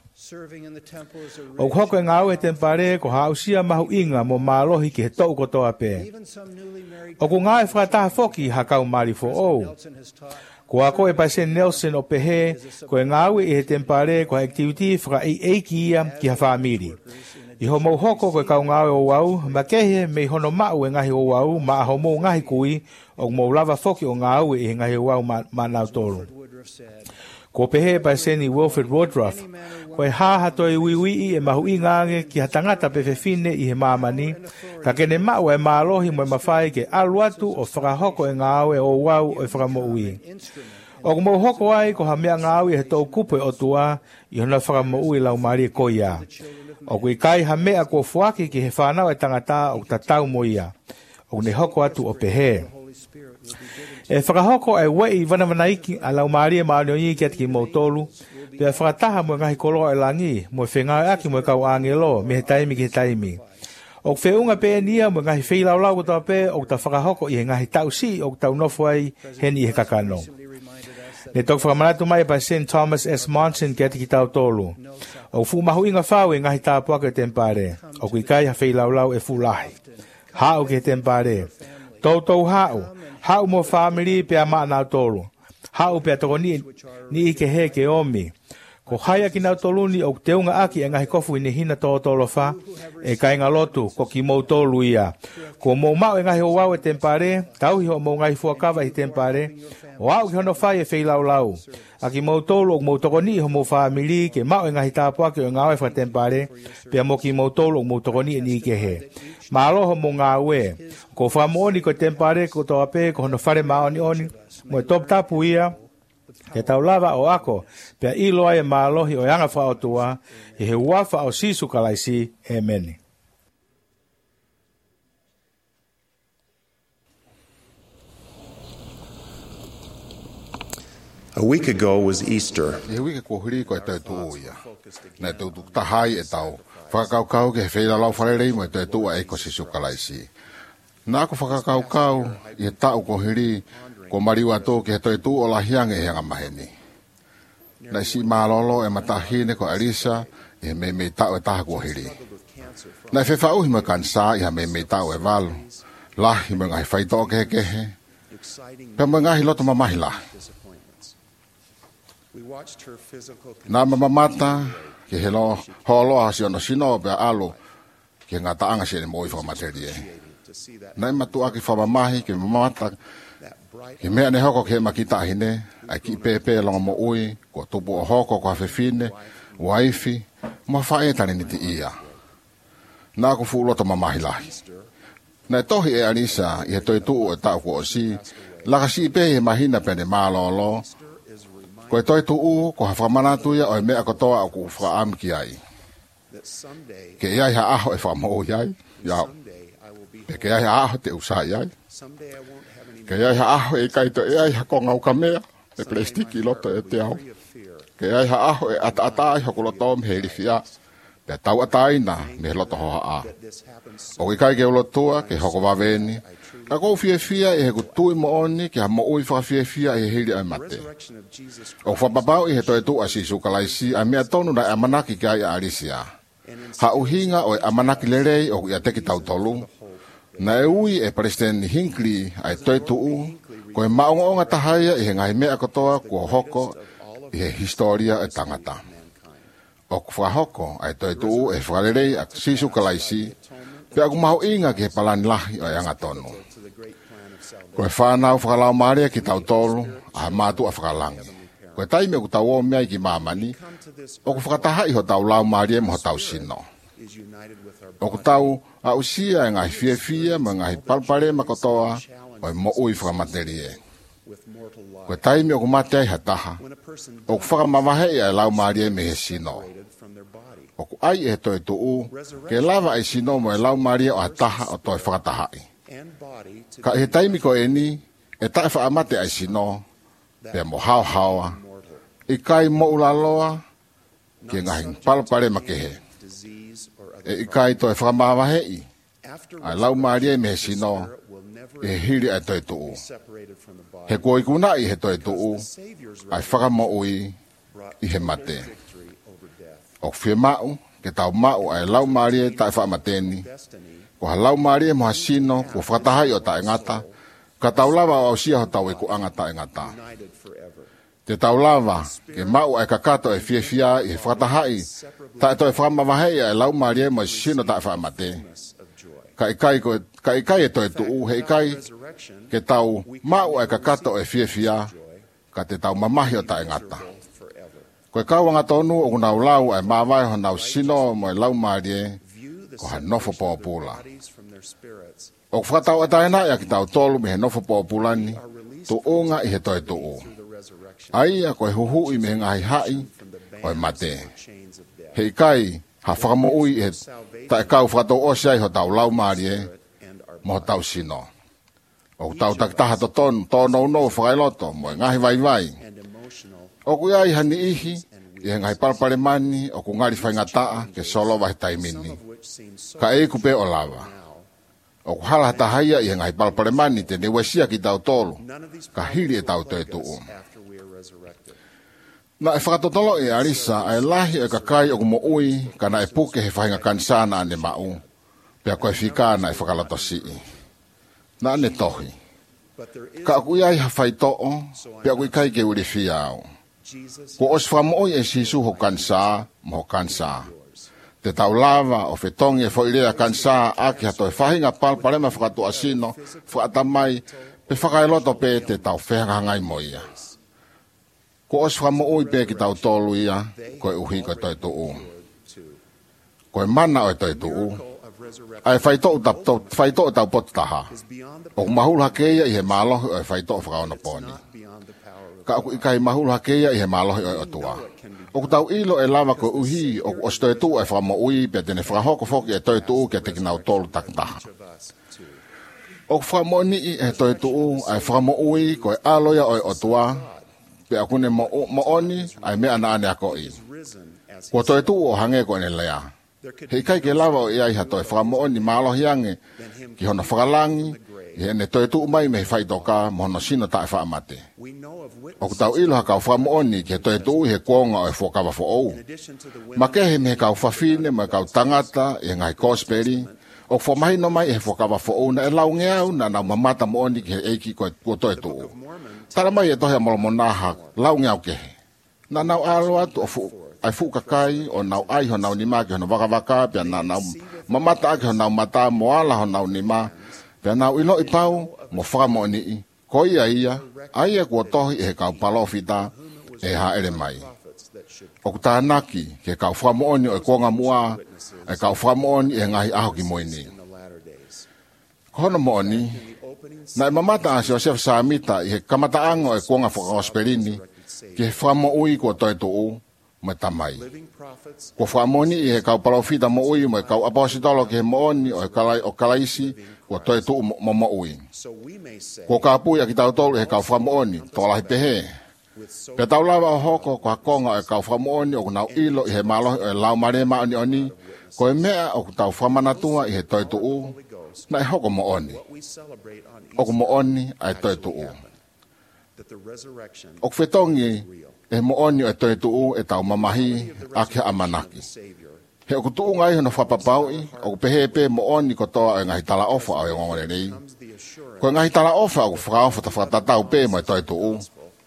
O hoko e ngau e tempare ko hausia mahu inga mo maalohi ke he tau kotoa pe. O ku ngā e whakataha foki ha kau mari fo ou. Ko ako e paisen Nelson o pehe, ko e ngau e he tempare ko ha activity whaka eiki ia ki ha whamiri. I ho mau hoko ko e kau ngau o wau, ma kehe me hono mau e ngahi o wau, ma aho mou ngahi kui, o mau lava foki o ngau e ngahi o wau ma nau tolu. Ko pehe pa seni Wilfred Woodruff, ko e haha toi wiwi e mahu ingange ki hatangata pe fefine I he mamani, ka kene mau e maalohi mo e mawhai ke aluatu o whakahoko e ngau e o wau o e whakamo ui. O mau hoko ai ko ha mea ngau e he tau kupo e o tua, I hona whakamo ui lau maari e ko ia. O kui kai ha mea ko fuaki ki he whanau e tangata o tatau mo ia. O ne hoko atu o pehe. E whakahoko ai wei vanavanaiki a lau maari e maari o i ki ati ki mautolu. Pea whakataha mo ngahi koloa e langi, mo e whengai aki mo e kau angelo, me he taimi ki he taimi. O whiunga pe nia mo ngahi whilau ko tau pe, o ta whakahoko I he ngahi tau si, o tau nofu ai heni I he kakano. Ne tok whakamanatu mai pa St. Thomas S. Monson ki ati ki tau tolu. O fu mahu inga whau e ngahi tāpuaka e tempare. O kui kai ha whilau e fulahi. Hau ki he tempare. Tau hau. Hau mo family pe a maa nau tolu. Hau pe a toko ni I ke he ke omi. Ko haia ki nau toluni o teunga aki e ngahi kofu I ne hina tō tolofa. E kai ngā lotu ko ki mou tolu ia. Ko mou mau e ngahi o wau e tempare. Tauhi ho mou ngahi fuakawa I tempare. O au ki hono whai e whilau. A ki mou tolu o mou toko ni ho mou family ke mau e ngahi tāpuake o ngāwe wha tempare. Pea mo ki mou tolu o mou toko ni I ke he. Ma aloho mo ngā ue. Ko whamoni ko tempare ko toa pe ko hono whare maoni oni. Mo e top tapu ia. Ke tau lava o ako. Pea iloa e ma alohi o yanga wha o tua. I he uafa o sisu kalaisi. Amen. A week ago was Easter. E wiki ko hiri ko e tau tu ia. Na tau tu tahai e tau. Whakakaukau ke wheira lau wharerei mo e tau tu a eko sisu kalaisi. Nā ko whakakaukau I he tau ko hiri ko mariwa tō ke he tau tu o lahiange he hanga maheni. Na isi maalolo e matahine ko Elisa I he me tau e taha ko hiri. Na e whewhauhi mo kansa I ha me tau e walu. lahi me ngai whaito ke he. Pea me ngai loto mamahi lahi. Nā mamamata ke he lo holoa si ono sino pea alo ke ngā taanga si ene moi whamateri e. Nai matua ki whamamahi ke mamamata ke mea ne hoko ke makita ahine ai ki pepe longa mo ui ko tupu o hoko ko hawhewhine waifi ma whae tani ni ti ia. Nā ku fuuloto mamahi lahi. Nai tohi e anisa i he toi tuu e tau ko o si laka si pehe mahina pene mālolo ko e toi tuu ko hawhamanatuia o e mea kotoa o ku whaam ki ai. Ke iai ha aho e whamou iai iau. Ke iai ha aho te usai iai. Ke iai ha aho e kaito e iai ha konga uka mea e plastiki loto e te au. Ke iai ha aho e ata i hoko loto me he rifia. Pea tau ataina me loto hoa a. O i kai ke ulotua ke hoko waweni. Ka kou fia e he kutui mo oni ke ha mo ui wha fia e hiri ai mate. O whapapau i he toe tu a sisu kalaisi a mea tonu na amanaki ke ai a arisia. Ha uhinga o e amanaki lerei o ia teki tau tolu. Na e ui e President Hinckley ai toi tuu ko e maunga tahaya i he ngai mea kotoa kua hoko i he historia e tangata. O kua hoko ai toi tuu e whalerei a sisu kalaisi pe aku mahu inga ki he palani lahi o e angatonu. Ko e whanau whakalau maria ki tau tolu a mātu a whakalangi. Ko e taime ku tau o mea ki mamani o ku whakataha i ho tau lau maria mo ho tau sino. O ku tau a usia e ngai fia ma ngai palpare makotoa o e mo ui whakamateri e. Ko e taime o ku mate ai hataha o ku whakamamahe i a lau maria me he sino. O ku ai e toi tuu ke lava ai sino mo e lau maria o hataha o toi whakatahai. Ka he taimi ko e ni e tae whaamate ai sino pe mo hao hawa i kai mo ulaloa ke ngahi palpare makehe. E i kai toi whakamamahe i ai lau maria me he sino e hiri ai toi tuu. He koi kuna i he toi tuu ai whakamo ui i he mate. O whie mau ke tau mau ai lau maria tae whaamateni ko ha lau maria mo hasino ko whakatahai o tae ngata ka tau lava o ausia ho tau e ku anga tae ngata. Te tau lava ke mau ai kakato e fia i he whakatahai tae toi whakamawahei ai lau maria mo hasino tae whaamate. Ka ikai e toi tuu he ikai ke tau mau ai kakato e fia ka te tau mamahi o tae ngata. Ko e kauanga tonu o kunau lau ai mawai ho nau sino mo e lau maria ko ha nofo pōpula. O whakatau ataina ia ki tau tolu me he nofo pōpulani tu unga i he toi tuu. Aia ko e huhu i me ngahi hai o e mate. He ikai ha whakamo ui e tae kau whakatau osiai ho tau lau marie mo tau sino. O tau takitaha to tono no whakailoto mo e ngahi vai. O ku iai hani ihi i he ngahi palpare mani o ku ngari whaingataa ke solo wahi taimini. Ka e kupe o lava. O ku hala hata haia i he ngahi palpare mani te ne wesia ki tau tolu. Ka hiri e tau toi tuu. Na e whakatotolo e arisa ai lahi e kakai o ku mo ui kana e puke he whainga kansana ane mau. Pea koe whikana e whakalatosi. Na ane tohi. Ka aku iai ha whaito'o pea kui kai ke uri whiau. Ko os whamoi e sisu ho kansa mo kansa. Te tau lava o whetongi e whoirea kansa aki hato e whahinga palparema whakatu asino whakatamai pe whakailoto pe te tau whehangai moia. Ko os whamoi pe ki tau tolu ia ko e uhi ko toi tuu. Ko e mana o e toi tuu. Ai whaito tau potaha. O mahul hakeia i he malohi o e whaito whakaona poni. Ka aku ikai mahul hakeia i he malohi o otua. O ku tau ilo e lava ko uhi o ku ostoi tu e whamo ui pe tene whakahoko foki e toi tuu ke teki nau tolu taktaha. O ku whamo ni e toi tuu ai whamo ui ko e aloia o otua pe aku ne mo oni ai mea na ane ako i. Ko toi tuu o hange ko ene lea. Hei kai ke lava o iai hato e whamo oni malohi ange ki hono whakalangi i hene toi tuu mai me whaitoka mo hono sino tae whaamate. O ku tau ilo ha kau whamo oni ki he toi tuu he kuonga o e whokawa who ou. Ma kehe me he kau whawhine me kau tangata i ngai kosperi O fo mai no mai e fo ka fo ona e lau ngea na na mamata mo oni ke eki ko to to. Tara mai e to he mo na ha lau ngea ke. Na na alo atu fu ai fu ka kai o na ai ho na ni ma ke no vaka vaka pe na na mamata ke na mata mo ala ho na ni ma pe na ilo i pau mo fa mo ni ko ia ai e ko to e ka palofita e ha ele mai. O ta naki ke ka fa mo oni o ko nga mua e ka fa mo oni e ngai aho ki mo ni. Kono mo ni na mamata a Joseph Samita e kamata ango e ko nga fa hospelini ke fa mo ui ko to to mo tamai. Ko fa mo ni e ka palofita mo ui mo ka apostolo ke mo oni o kalaisi ko to mo ui. Ko ka pu ya ki ta to e ka fa mo oni to la pehe. Pe tau lava o hoko ko hakonga e kau whamooni o kunau ilo i he malo e lau marema oni ko e mea o kutau whamanatua i he toitu u na e hoko mo oni. O ku mo oni ai toitu u. O kwhetongi e mo oni o e toitu u e tau mamahi a kia amanaki. He o kutu ngai hono whapapau i o ku pehepe mo oni ko toa e ngahi tala ofa o e ngongore rei. Ko e ngahi tala ofa o ku whakaofa ta whakatatau pe mo e toitu u.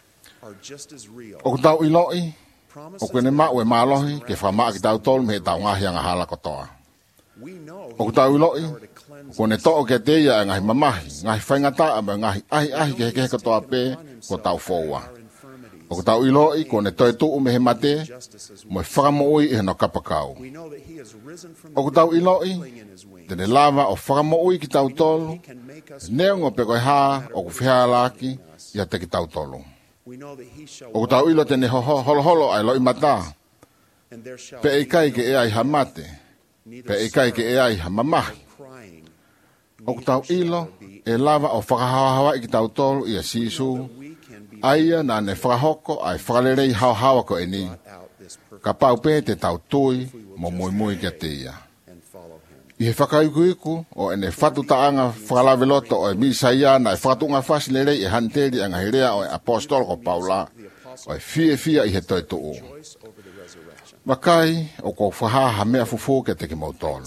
O tau iloi, o kene mau e malohi, ke whamaa ki tau tolu me tau ngahi anga hala kotoa. O tau iloi, o kone to'o ke teia e ngahi mamahi, ngahi whaingata a me ngahi ahi ke heke kotoa pe, ko tau fōua. O tau iloi, kone toi tuu me he mate, mo e whakamoui e no kapakau. O tau iloi, tene lava o whakamoui ki tau tolu, neongo pe koe haa o ku whiha laki, ia te ki tau tolu. O tau ilo tene holo ai loi mata. Pe e kai ke e ai hamate. Pe e kai ke e ai hamamahi. O tau ilo e lava o whakahawa i ki tau tolu i a sisu. Aia na ne whakahoko ai whakalerei hawa ko e ni. Ka pau pe te tau tui mo mui kia te ia. I he whakaiku o ene whatu taanga whakalaweloto o e misaia na e whakatunga whasilerei e hanteri anga hirea o e apostol ko Paula o e fia i he toi tuu. Makai o ko whahaha mea fufu ke te ki mautolo.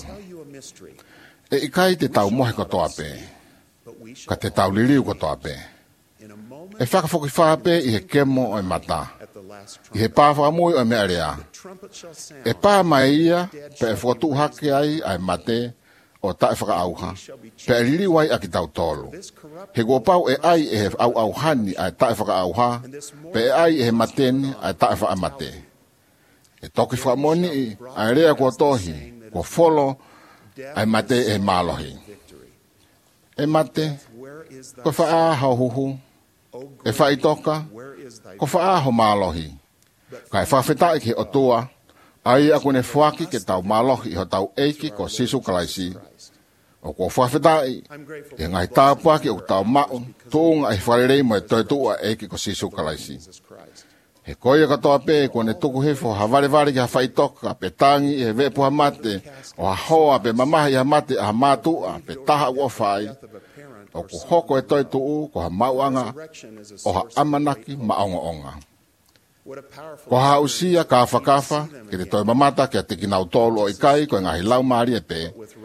E ikai te tau mohe ko toa pe, ka te tau liriu ko toa pe. E whakafoki whape i he kemo o e mata. I he pāwhakamui o e mea rea. E pā mai ia, pe e whakatu hake ai mate o tae whakaauha. Pe e ririwai a ki tau tolu. He gopau e ai e he au hani ai tae whakaauha, pe e ai e he mateni ai tae whakamate. E toki whakamoni i ai rea kua tohi, kua wholo ai mate e mālohi. E mate, kua whaaha huhu, e whaitoka, ko whaaho mālohi. Kai whawhetai ki o tua, ai aku ne whaki ke tau mālohi i ho tau eiki ko Sisu Kalaisi. O ko whawhetai, e ngai tāpuaki o tau mau, tūnga e wharerei mo e toi tua eiki ko Sisu Kalaisi. He koia katoa pe, ko ne tuku hefo hawareware ki ha whaitoka, pe tangi e vepu ha mate, o ha hoa pe mamahi ha mate a ha mātua, pe taha ua whai, o ko hoko e toi tuu, ko ha mauanga, o ha amanaki maonga-onga. Ko ha usia kafa, ke te toi mamata ke te kinau tolu o ikai, ko e ngahi lau maari e pe,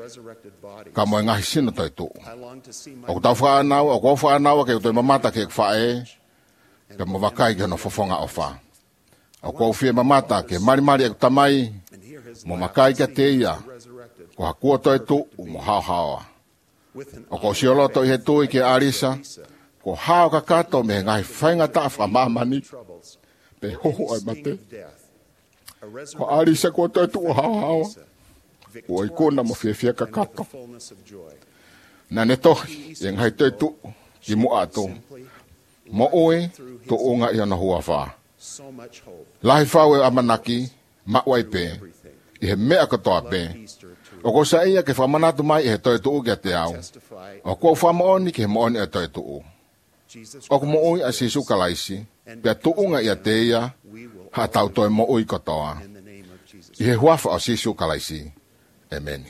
ka mo e ngahi sino toi tuu. O ko tau whaanau, o ko whaanau ke toi mamata ke whae, ke mo wakai ke no fofonga ofa. O ko fie mamata ke mari e tamai, mo makai ke te ia, ko ha kua toi tuu, mo hao. O ko sioloto i he tui ke arisa, ko hao ka kato me ngai whainga tafa mamani, pe hoho ai mate. Ko arisa ko toi tu hao, ko i kona mo fia ka kato. Na ne tohi, e ngai toi tu, i mo ato. Mo oe, to onga i ana hua wha. Lahi whau e amanaki, mawai pe, i he mea katoa pe. O ko sa ia ke whamanatu mai e he toi tuu kia te au. O ko whamaoni ke he mooni e toi tuu. O ko mooi a Sisu Kalaisi, pia tuunga ia te ia, ha tau toi mooi kotoa. I he huafa o Sisu Kalaisi. Amen.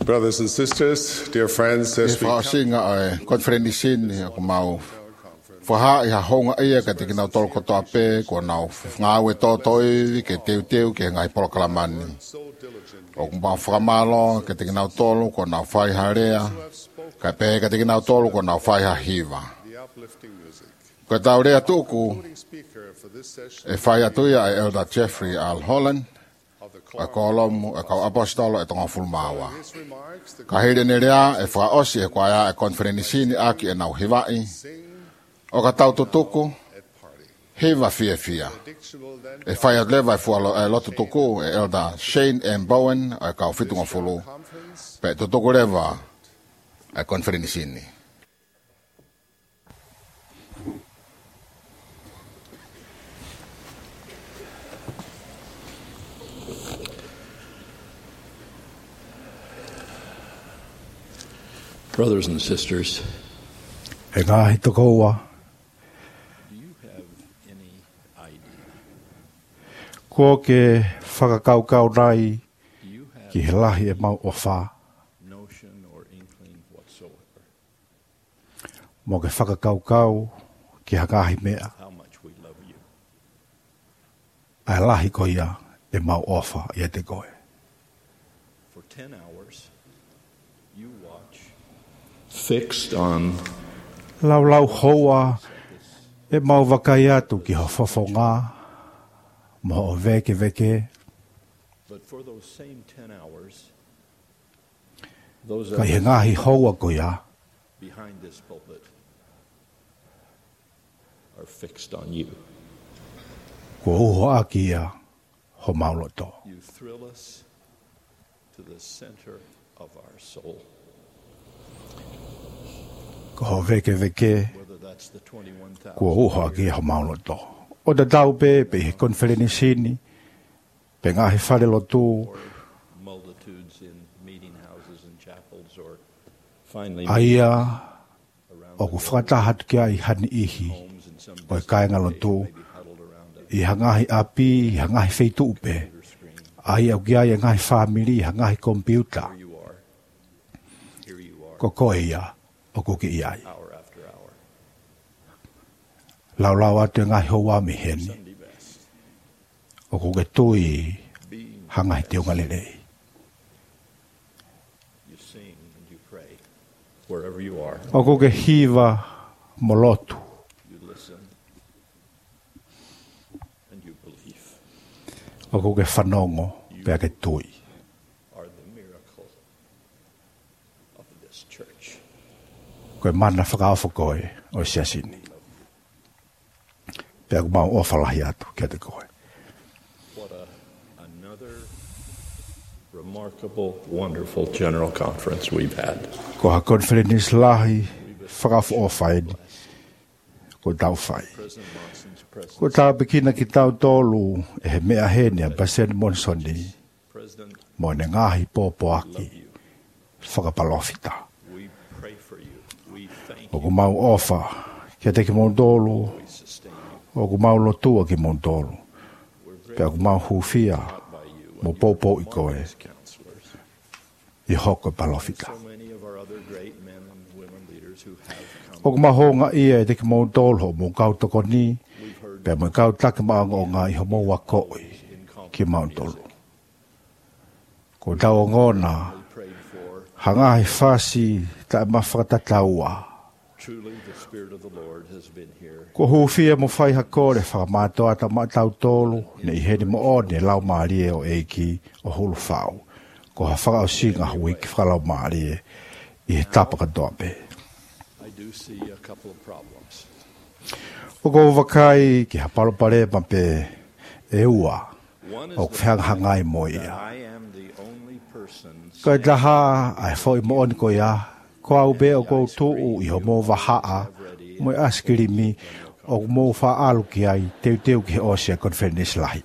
Brothers and sisters, dear friends, E as we come whaasinga ai konferenisini ko mau whaha I ha honga ia ka te kinau tolo koto ape ko nau ngāwe tōtoi ke teu ke ngai polokalamani. O kumpa whakamalo ke te kinau tolo ko nau whai harea ka pe ka te kinau tolo ko nau whai ha hiva. Ko tau rea tuku e whai atuia ai Elder Jeffrey Al Holland a kolomu e kau apostolo e tonga fulmawa. Ka heire ne rea e whaosi e kwa ia e konferenisini aki e nau hiwai. O ka tau tutuku, hewa fia. E whai at lewa e fualo e lotu tuku e Elder Shane M. Bowen e kau fitunga fulu. Pe tutuku lewa e konferenisini. Brothers and sisters, E ngāhi toko ua. Ko ke whakakaukau nai ki he lahi e mau o whā. Mo ke whakakaukau ki hakahi mea. Ai lahi ko ia e mau o whā i te koe. For 10 hours, you watch fixed on Lau hoa e mau wakai atu ki ho whawhonga. Mo o veke. But for those same 10 hours, those Ka he ngahi hoa ko ia. behind this pulpit are fixed on you. Ko uho aki ia ho mauloto. You thrill us to the center of our soul. Ko ho veke. Whether that's the 21,000 Ko uho aki ia ho mauloto. O da tau pe he konferenisini. Pe ngahi whare lotu. multitudes in meeting houses and chapels, or finally Aia o ku whakatahatu ki ai hani ihi. O e kainga lotu. I hangahi api, I hangahi feitu upe. Ai au ki ai hangahi whamiri, hangahi kompiuta. Ko koe ia o kuki i ai. Lau atu ngai hoa mi heni. O kuke tui hangai te unga lelei. you sing and you pray wherever you are. O kuke hiva molotu. You listen and you believe. O kuke whanongo pea ke tui. Are the miracle of this church. Koe mana whakaawha koe o siasini. Pea ku mau ofalahi atu kia te koe. What another remarkable, wonderful General Conference we've had. Ko ha konferenis lahi whakawha o whaini. Ko tau whai. Ko tau pekina ki tau tolu e he mea henia Basen Monsoni. Mo ne ngahi pōpo aki. Whakapalofita. We pray for you. We thank O ku mau ofa kia te ki mondolu. O ku mau lotua ki mondolu. Pea ku mau hufia mo pōpo i koe. I hoko palofita. so many of our other great men and women leaders who have come. O ku mahonga ia e te ki mondolu mo kautoko ni. Pea mo kautaka maangonga i ho mo wakoi ki mondolu. Ko tau o ngona. Hangahi whasi ta mawhakatataua. Truly, the Spirit of the Lord has been here. Ko hufia mo whai hakore whakamatoa ta matau tolu ne i heni mo o ne lau maarie o eiki o hulu whau. Ko ha whakao singa hui ki whakalau maarie i he tapaka doape. I do see a couple of problems. O ko wakai ki ha palopare mape e ua o whianghangai mo ia. I am the only person Ko e taha ai whoi mo oni ko ia. Ko au be o ko tuu i ho mo wahaa mo i askirimi o mo whaalu ki ai teu ki o sia konferenis lahi.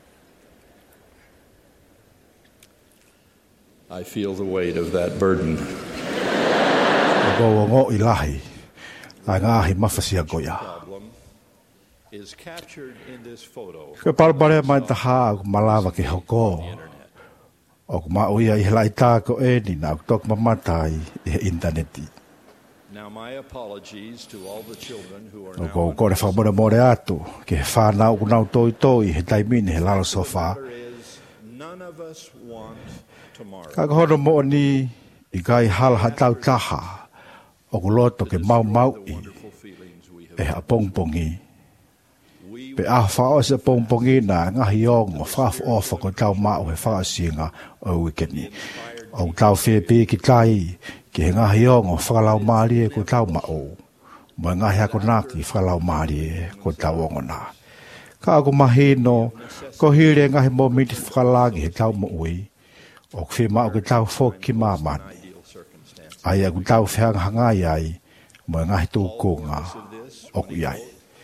I feel the weight of that burden. O ko o ngo i lahi ai ngahi mawhasia ko ia. Problem is captured in this photo. Ko palpare mai taha o malawa ki hoko. O ma o ia I lai tā ko e ni na tok mamatai I interneti. Now my apologies to all the children who are O now ko kore whamora more atu, ke whanau kunau toi toi he taimine he lalo sofa. none of us want tomorrow. Ka hono mo ni I kai hala hatau taha, o kuloto ke mau mau I, e ha pongpongi. Pe a whao se pongpongi na ngahi ongo, whaf ofa ko tau mao he whao singa o wikeni. O tau whiepi ki tai, ki he ngahi ongo whakalau maari e ko tau mao. Mo ngahi ako naki whakalau maari e ko tau ongo na. Ka ako mahino, ko hire ngahi mo miti whakalagi he tau mo ui. O kwhi mao ke tau whoki mamani. Ai aku tau whianga hangai ai, mo ngahi tūkonga o kuiai.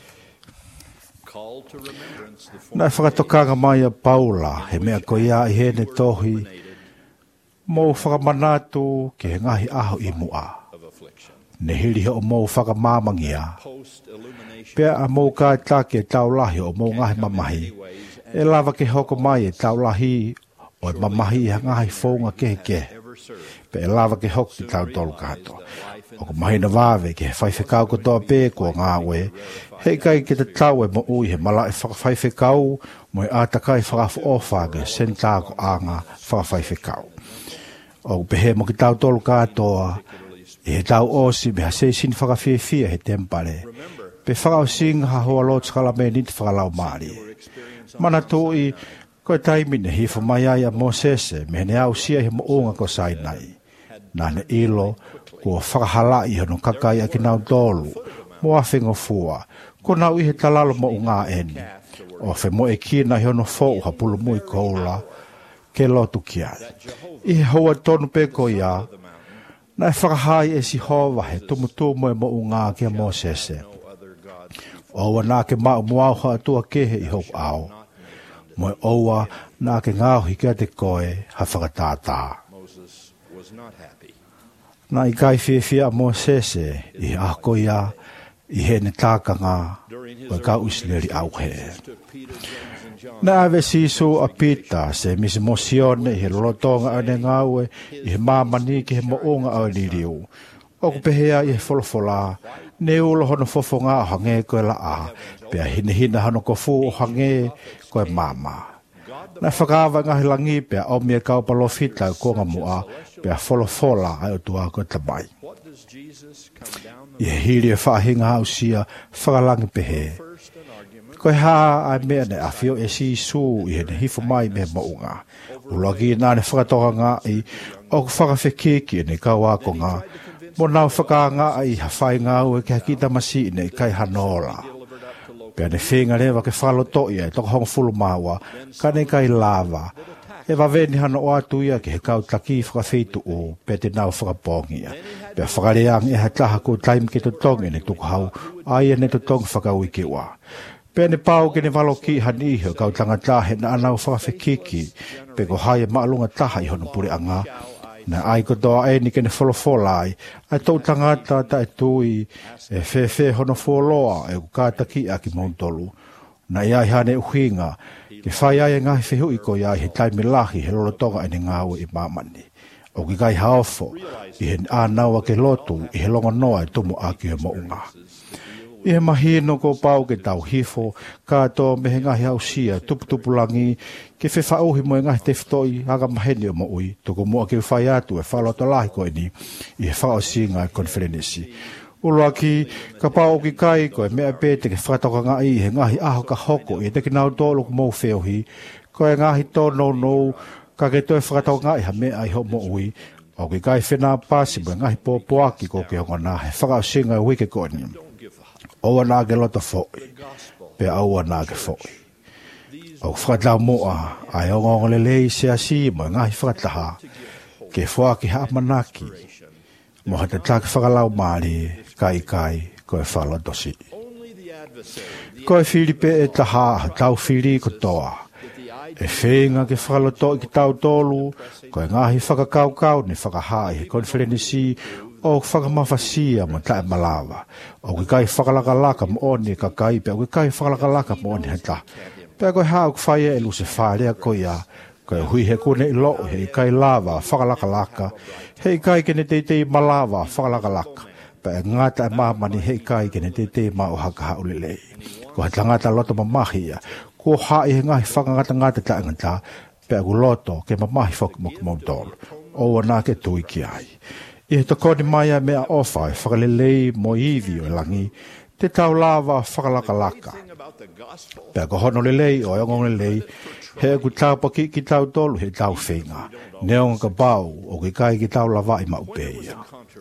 Nai whakatokanga mai a Paula, he mea ko ia I hene tohi, mō whakamanatu ki he ngahi aho I mua. Ne hiri he o mō whakamāmangia. Pea a mō kai tāke tau lahi o mō ngahi mamahi, e lava ke hoko mai e tau lahi o e mamahi ha ngahi whonga kehe kehe. Pe e lava ke hoko ki tau tolu kato. O ko mahina wawe ke he whaiwhekau ko toa pē kua ngāwe, hei kai ke te tau e mo ui he mala e whakawhaiwhekau mo e atakai whakafu ofage sen tāko anga whakawhaiwhekau. O pehe mo ki tau tolu katoa, e he tau osi me ha seisin whakawhiwhia he tempare, pe whakau singa ha hoa lots kalame niti whakalau maari. Mana tui, koe taimine hifo mai ai a Mosese me ne au sia he mo unga ko Sainai. Nā ne ilo, kua whakahala I hono kakai a ki nau tolu, mo a whengo fua, ko nau I he talalo mo unga eni. O whe mo e kina hono fōu ha pulu mui koula, ke lotu kiai. I he hoa tonu pe ko ia, na e whakahai e si hova he tumutumu e mo unga ki a Mosese. Oua nā ke mau muau ha atua kehe I hoku au. Mo e oua nā ke ngāo hika te koe ha whakatātā. Na I kai whiawhia a Mosese I ako ia I hene tākanga o ka usleri au he. Na ave sisu a Pita se misi mosione I he lolotonga ane ngawe I he mamani ki he moonga au ni riu. O kupehea I he folofola ne ulo hono fofonga o hange koe la a pea hine hina hano kofu o hange koe mama. Na whakawa ngahi langi pea o mia kaupalofita ko ngā mua pea folofola ai o tua koe tamai. I he hiri e whaahinga hausia whakalangi pehe. Koe haa ai mea ne a whio e si su I he ne hifo mai me maunga. Ulogi nā ne whakatoka ngā I o ku whakawhekiki ne kauako ngā. Mo nau whakanga ai ha whai ngāu e ke hakita masi ne kai hanola. Pea ne whenga rewa ke whaloto ia e toka hongo fulu maua, ka ne kai lava. E waweni hano o atu ia ke he kau taki whakawhitu o, pea te nau whakapongia. Pea whakareang e ha taha ko taim ke to tongi ne tuku hau, ai e ne to tongi whakawiki wa. Pea ne pau ke ne waloki haniho kau tangatahe na anau whakawhekiki, pe ko hae maalunga taha I hono puri anga, na ai ko toa e ni kene wholofolai, ai tau tangata ta e tui, e whewhe hono wholoa e ku kātaki a ki mauntolu. Na iai hane uhinga, ke whai ai ngahi whehu I ko iai he taimi lahi he lolotonga e ne ngāu I mamani. O ki kai haofo, I he ānaua ke lotu, I he longa noa e tumu a ki he mounga. I he mahino ko pau ke tau hifo, kātoa me he ngahi hausia, tuputupulangi, ke whewhauhi mo e ngahi te whtoi, hanga maheni o mo ui, toko mua ke whai atu e whaloto lahi ko ni, I he whao singa e konferenisi. Uloa ki, ka pau ki kai ko e mea pēte ke whakatoka ngā I he ngahi aho ka hoko, I te ki nau tōlu ku mou wheohi, ko e ngahi tō nou, ka ke toi whakatoka ngā I ha mea I ho mo ui, o ki kai whenā pāsi mo e ngahi pōpoaki ko ke honga nā, he whakao singa e wike ko ni. Oua nā ke loto fōi, pe aua nā ke fōi. O whakatau moa, ai o ngongole lei se asi mo ngahi whakataha, ke whaki haa manaki, mo hata tāke whakalau maari, kai, koe whalotosi. Koe Filipe e taha, tau whiri kotoa, e whenga ke whakaloto I ki tau tolu, koe ngahi whakakaukau ni whakahai, konferenisi, o whakamawhasia mo tae malawa. O ki kai whakalakalaka mo oni ka kai, pe o ki kai whakalakalaka mo oni hata. Pe koe hao kwhaia e luse wharea ko ia, Ko hui he kone ilo he kai lava whakalaka he kai kene te malawa whakalaka pa ngata mamani he kai kene te ma o haka haulelei. Ko hatangata loto mamahia ko hae ngai whakangata ta ngata pe ku loto ke mamahi fok mokmodol o wana ke tui ki ai. I he tokoni mai mea ofa whakalelei mo iwi o langi te tau lava whakalaka. Pe ko hono lelei o yongong lelei he ku tau paki ki tau tolu he tau whenga. Neonga ka bau o ke kai ki tau lava i maupeia.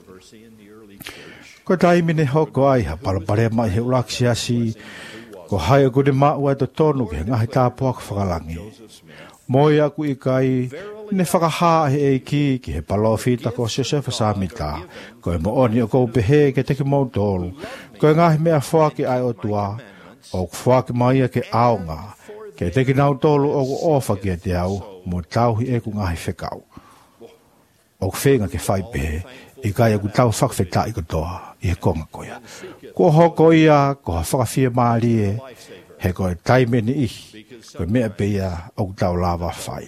Ko taimine hoko ai ha palapare mai he ulaksiasi ko hai ko de mau e to tonu ke ngahi tāpuak whakalangi. Moi aku i kai ne whakaha he ki he palofita ko Josefa Samita. Ko e mo oni o kou pehe ke teki mau tolu. Ko e ngahi mea whaki ai o tua o whaki mai ke aonga. Ke teki nau tolu o ofa ki te au mo tauhi e ku ngahi whekau. O whenga ke whai pehe i kai aku tau whakawheta i kotoa i he konga koia. Ko hoko ia ko ha whakawhia maari e he koe taimeni ihi koe mea peia o tau lava whai.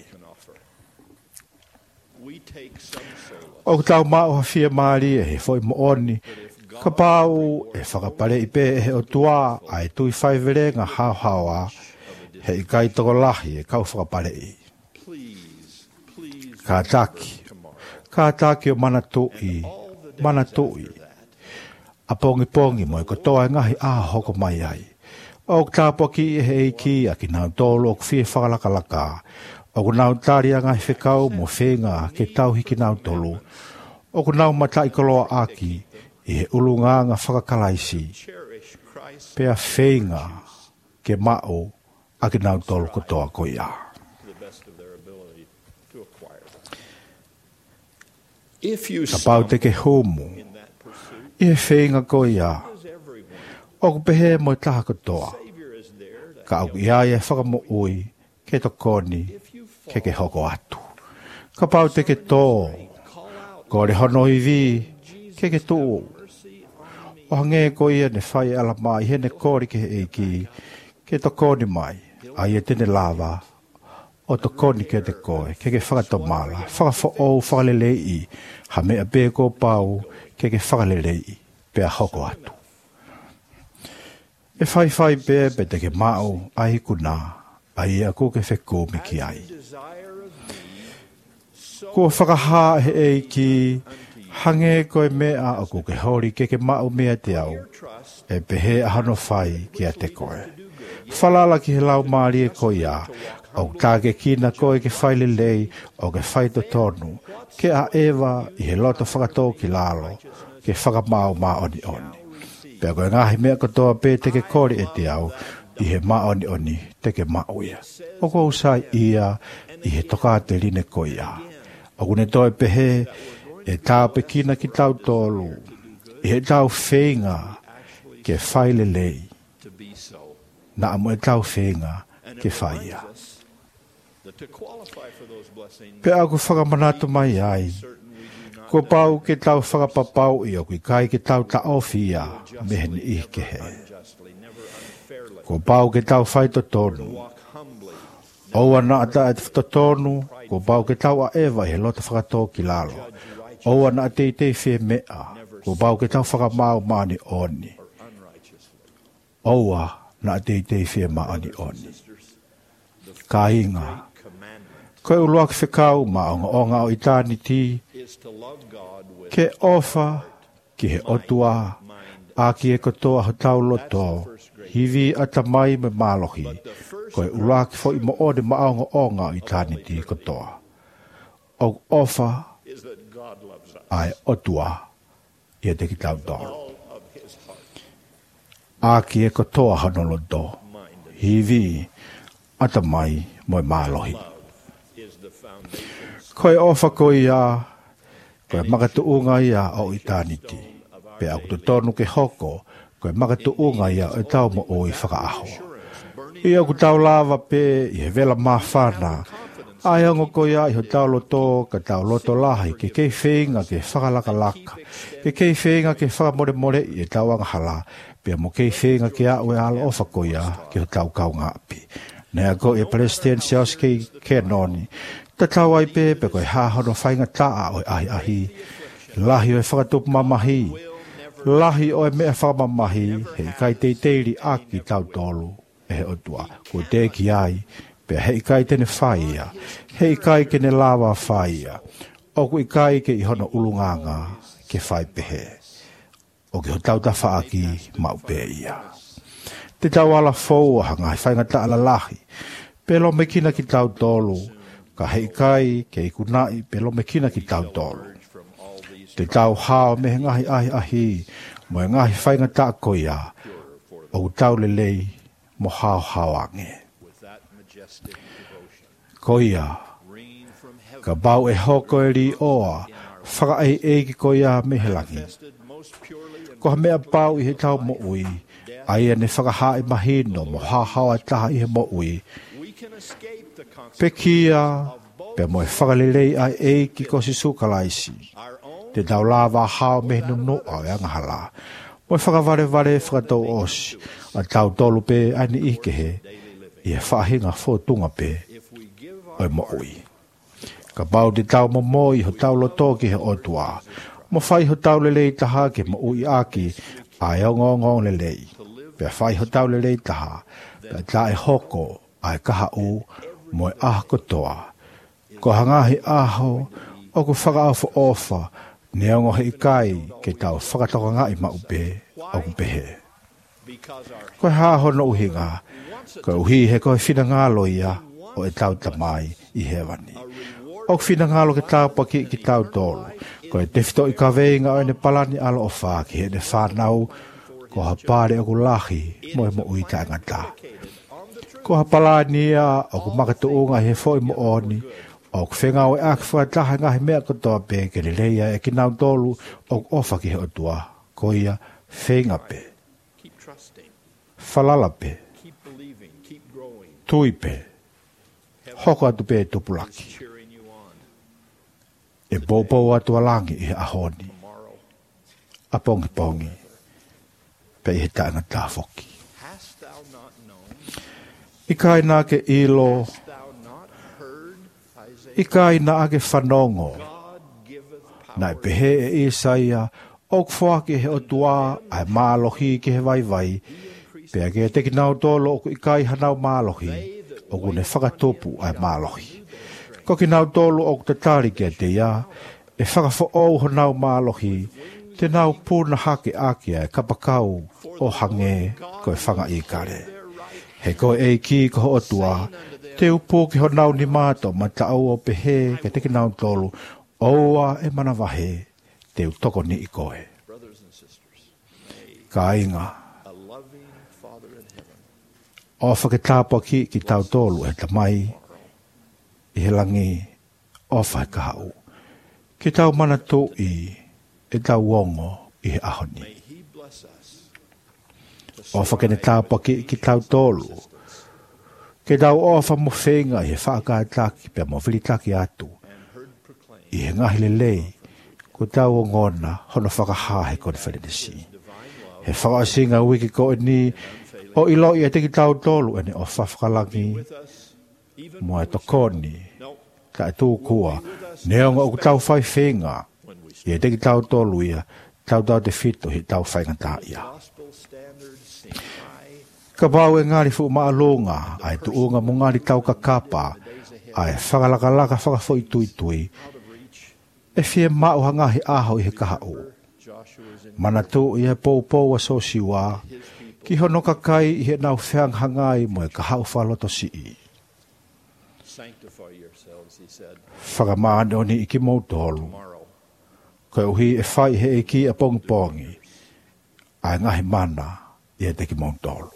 O tau mao ha whia maari e he foi mo oni ka pau e whakapare i pe he o tua ai tui whai verenga hao he i kai toko lahi e kau whakapare i. Ka taki o manatui. A pongi mo e kotoa e ngahi a hoko mai ai. O tāpua ki e he ki a ki nau tolo o kwhie whakalaka. O ku nau tari a ngahi whekau mo whenga ke tauhi ki nau tolo. O ku nau mata i koloa aki i he ulunga nga whakakalaisi. Pea whenga ke mao a ki nau tolo kotoa ko ia. Ka pau te ke homo i he whenga ko ia. O ku pehe mo taha kotoa. Ka au ia e whakamo ui ke to koni ke hoko atu. Ka pau te ke tō. Ko re hono i vi ke tō. O hange ko ia ne whai ala mai hene kori ke eiki ke to koni mai. Ai e tene lava o to koni ke te koe ke whakatomala. Whakafo o whakalelei ha mea pe ko pau ke whakalelei pe a hoko atu. E whai pe te ke mao ai kuna, ai a ko ke wheko me ki ai. Ko whakaha he e ki hange koe mea o ko ke hori ke mao mea te au, e pehe ahano whai ki a te koe. Whalala ki he lau maari e koe ia, o tāke kina koe ke whai lelei o ke whai to tonu, ke a ewa i he loto whakatō ki lalo, ke whakamao ma oni oni. Pea koe ngahi mea katoa pe te ke kore e te au, i he maoni oni te ke mauia. O ko usai ia, i he toka te line ko ia. O kune toi pehe, e tau pekina ki tau tolu, i he tau whenga ke whaile lei. Na amo e tau whenga ke whaia. Pea aku whakamanatu mai ai, ko pau ke tau whakapapau i o kui kai ke tau ta ofia mehen i ke he. Ko pau ke tau whai to tonu. Oua na ata e to tonu, ko pau ke tau a ewa he lota whakatō ki lalo. Oua na te whi mea, ko pau ke tau whakamau maani oni. Oua na te whi maani oni. Ka inga. Koe uluak whekau ma onga o eternity, ke ofa ki he otua, a ki e kotoa ho tau loto, hivi ata mai me malohi, koe uluak fo i mo ode ma onga o eternity kotoa. O ofa, ai otua, i e te ki tau toro. A ki e kotoa hano loto, hivi ata mai mo malohi. Koe ofa koe ia, koe makatuunga ia o eternity. Pe au to tonu ke hoko, koe makatuunga ia o tau mo o i whakaaho. I au tau lava pe, i he vela mawhana. Ai ango koe ia i ho tau loto, ka tau loto lahi, ke kei whenga ke whakalaka. Ke kei whenga ke whakamore i e tau anga hala, pe mo kei whenga ke au e ala ofa koe ia, ke ho tau kaunga api. Nea ko e Palestine siaus ke noni. Ta tawai pe koe hahono whainga taa o ahi. Lahi o e whakatup mamahi. Lahi o e mea whamamahi. He kai te teiri aki tau tolu. E o tua. Ko te ki ai. Pe he kai tene whaia. He kai kene lawa whaia. O kui kai ke ihono ulunganga. Ke whai pehe. O ke ho tau ta whaaki mau pe ia. Te tau ala fōua hanga he whainga ta ala lahi. Pelo me kina ki tau tolu. Ka hei kai ke ikunai pelo me kina ki tau tolu. Te tau hao me he ngahi ahi. Mo e ngahi whainga ta koia. O tau lelei mo hao ange. Koia. Ka bau e hoko e ri oa. Whaka e ki koia me he langi. Ko ha mea pau i he tau mo ui. Ai ane whakaha i mahino mo hahawa taha i he mo ui. Pekia, pe mo e whakalelei ai e ki kosi sukalaisi. Te tau lava hao me no au e angahala. Mo e whakavare whakatou osi. A tau tolu pe ani ike he. I e whahinga fōtunga pe. Oi mo ui. Ka bau te tau mo moi ho tau loto ki he otua. Mo whai ho tau lelei taha ke mo ui aki. Ai au ngong lelei. Pea whai ho tau lelei taha. Pea ta e hoko. Ai kaha u. Mo e aha kotoa. Ko hangahi aho. O ku whakaawha ofa. Neongo he ikai. Ke tau whakatoka ngai maupe. O ku pehe. Ko haho no uhinga. Ko uhi he koe whina ngalo ia. O e tau tamai i hewani. O whina ngalo ke tau paki ki tau tolu. Ko e tefito i ka veinga o ene palani alo o wha ki he ne whanau. Ko ha pare o ku lahi mo e mo uita ngata. Ko ha palani ia o ku makatu unga he fo i mo oni. O ku whenga o e ak whataha ngahi mea kotoa pe ke le leia e ki nau tolu o ku ofa ki he o tua. Ko ia whenga pe. Falala pe. Tui pe. Hoko atu pe tupulaki. E bobo atu alangi i ahoni. A pongi. Pe i he taanga tāwhoki. I kai nā ke ilo. I kai nā ake whanongo. Nai pehe e Isaia. Ok whaki he o tua. Ai mālohi ke he vai. Pea ke teki nau tolo o ku i kai hanau mālohi. O ku ne whakatopu ai mālohi. Ko ki nau tolo o ku te tari ke te ia. E whakafo ou ho nau mālohi. Te nau pūna hake akia e kapakau o hange ko e whanga i kare. He ko e ki ko ho otua. Te upo ki ho nau ni māto ma tau o pehe ke teki nau tolo. Oua e manawahe te utoko ni i koe. Ka inga. O whakatāpua ki tau tolu e tamai i he langi o whaikahau. Ki tau manatu e tau wongo i he ahoni. O whakene tāpua ki tau tolu. Ke tau o whamowhenga i he whakataki pia mo whiritaki atu. I he ngahile lei ko tau o ngona hono whakahahe konferenisi. He whakasinga wiki ko ni o ilo i e teki tau tolu ene o whawhakalangi mo e tokoni ka e tūkua neonga o tau whai whenga i e teki tau tolu ia tau te whito hi tau whaingata ia. Ka bau e ngāri fu maalonga ai tuunga mo ngāri tau kakapa ai whakalakalaka whakafoi tui e fie mau hangahi aho i he kahau. Manatu i he pou a sosiwa ki hono kakai i he nau whiang hangai mo e kahau whaloto si i. Whakamaane o ni i ki mautolu. Koe uhi e whai he e ki a pongi. Ai ngahi mana i e te ki mautolu.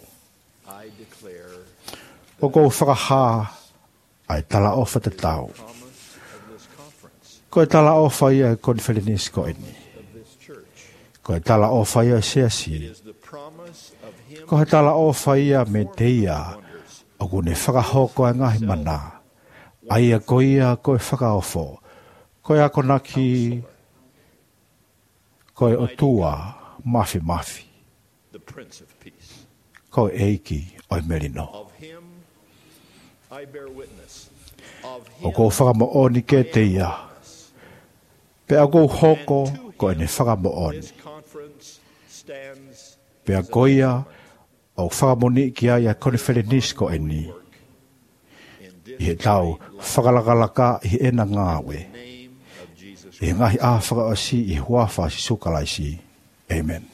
O kou whakaha ai tala ofa te tau. Koe tala ofa ia e konferenis ko eni. Koe tala ofa ia e seasi. Ko he tala ofa ia me teia o kune whakahoko e ngahi mana. Aia ko ia koe whakaofo. Koe ako naki koe o tua mafi. Koe eiki oi merino. O ko whakamooni ke te ia. Pe a ko hoko ko ene whakamooni. Pe a koia o whakamoni ki aia konferenis ko eni. I he tau whakalakalaka i ena ngāwe. I ngahi a whakaosi i huafa si sukalaisi. Amen.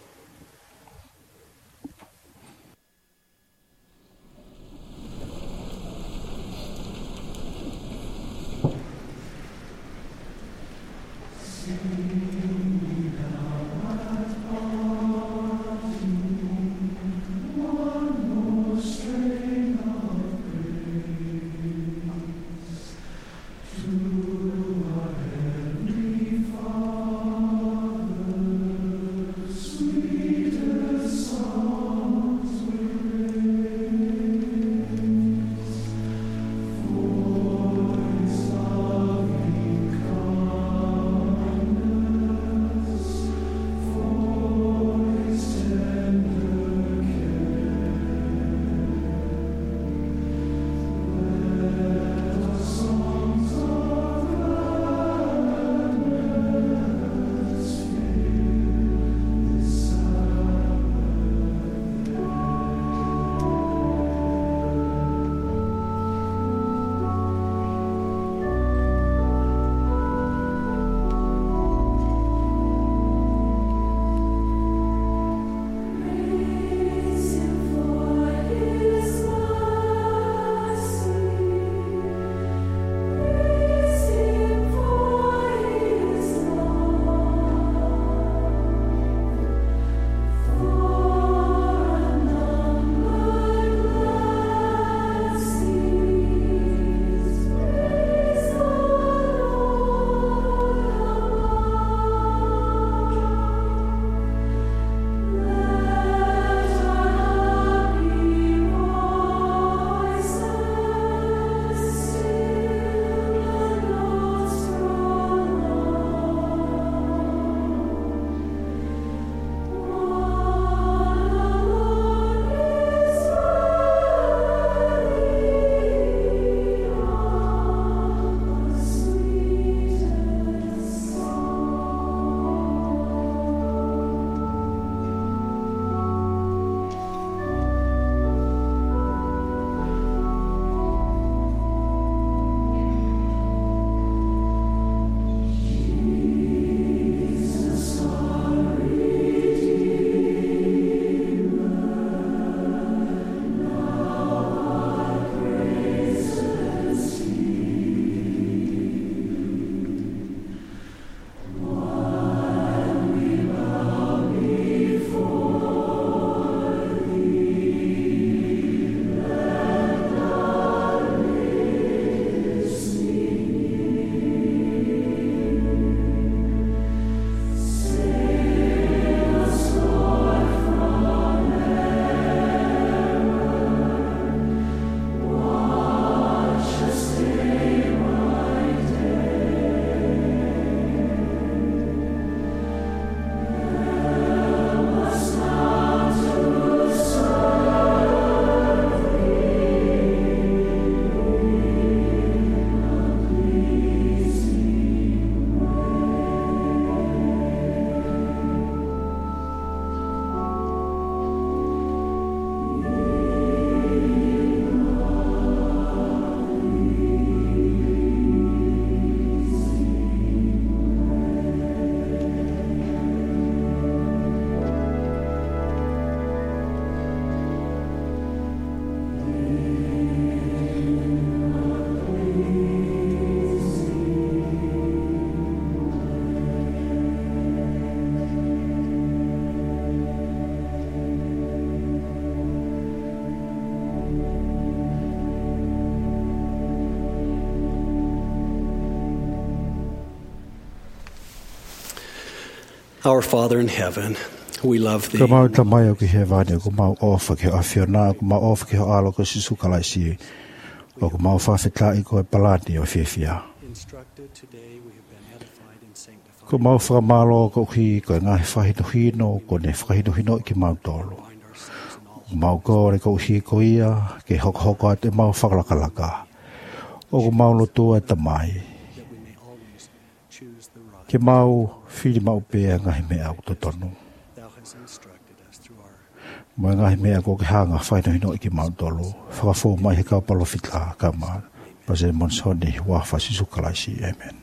Our Father in heaven, we love thee. Ka mau tamai o ki he vane ko mau ofa ke afiona ko mau ofa ke alo ko sisu kalaisi o ko mau fa feta I ko e palati o fiafia. Ko mau fa malo ko ki ko nga fa hito hino ko ne fa hito hino ki mau tolo. mau ko re ko hi ko ia ke hoko te mau whakalakalaka. O ko mau lotua e tamai. Ke mau whiri mau pēa ngahi mea au totonu. Mai ngahi mea ko ke hanga whaino hino i ki mau tolo. Whakafo mai he kau palo fitla ka maa. Pasere monsoni wa whasisu kalaisi. Amen.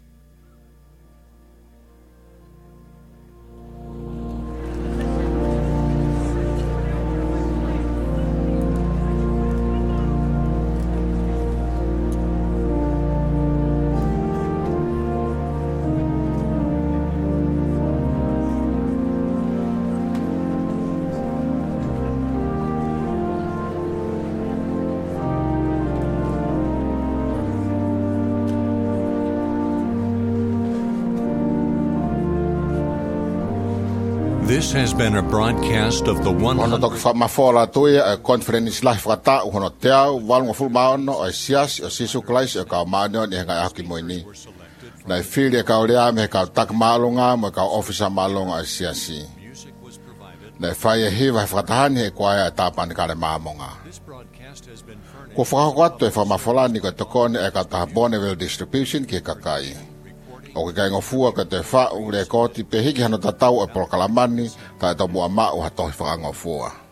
This has been a broadcast of the Ono toki whamafola tui conference lahi whakata uhono teau walunga fulmaono o siasi o sisu klaisi o kau maanio ni hengai aki moini. Na whiri e kau rea me kau tak maalunga mo kau ofisa maalunga o siasi. Na whai e hiwa he whakatahani he kuaya e tāpani kare maamonga. Ko whakakwatu e whamafola ni ko tokone e kau taha Bonneville Distribution ki kakai. O ke kai ngofua ka te whau le koti pe hiki hano tatau e polokalamani ta e tomu a mau ha tohi whakangofua.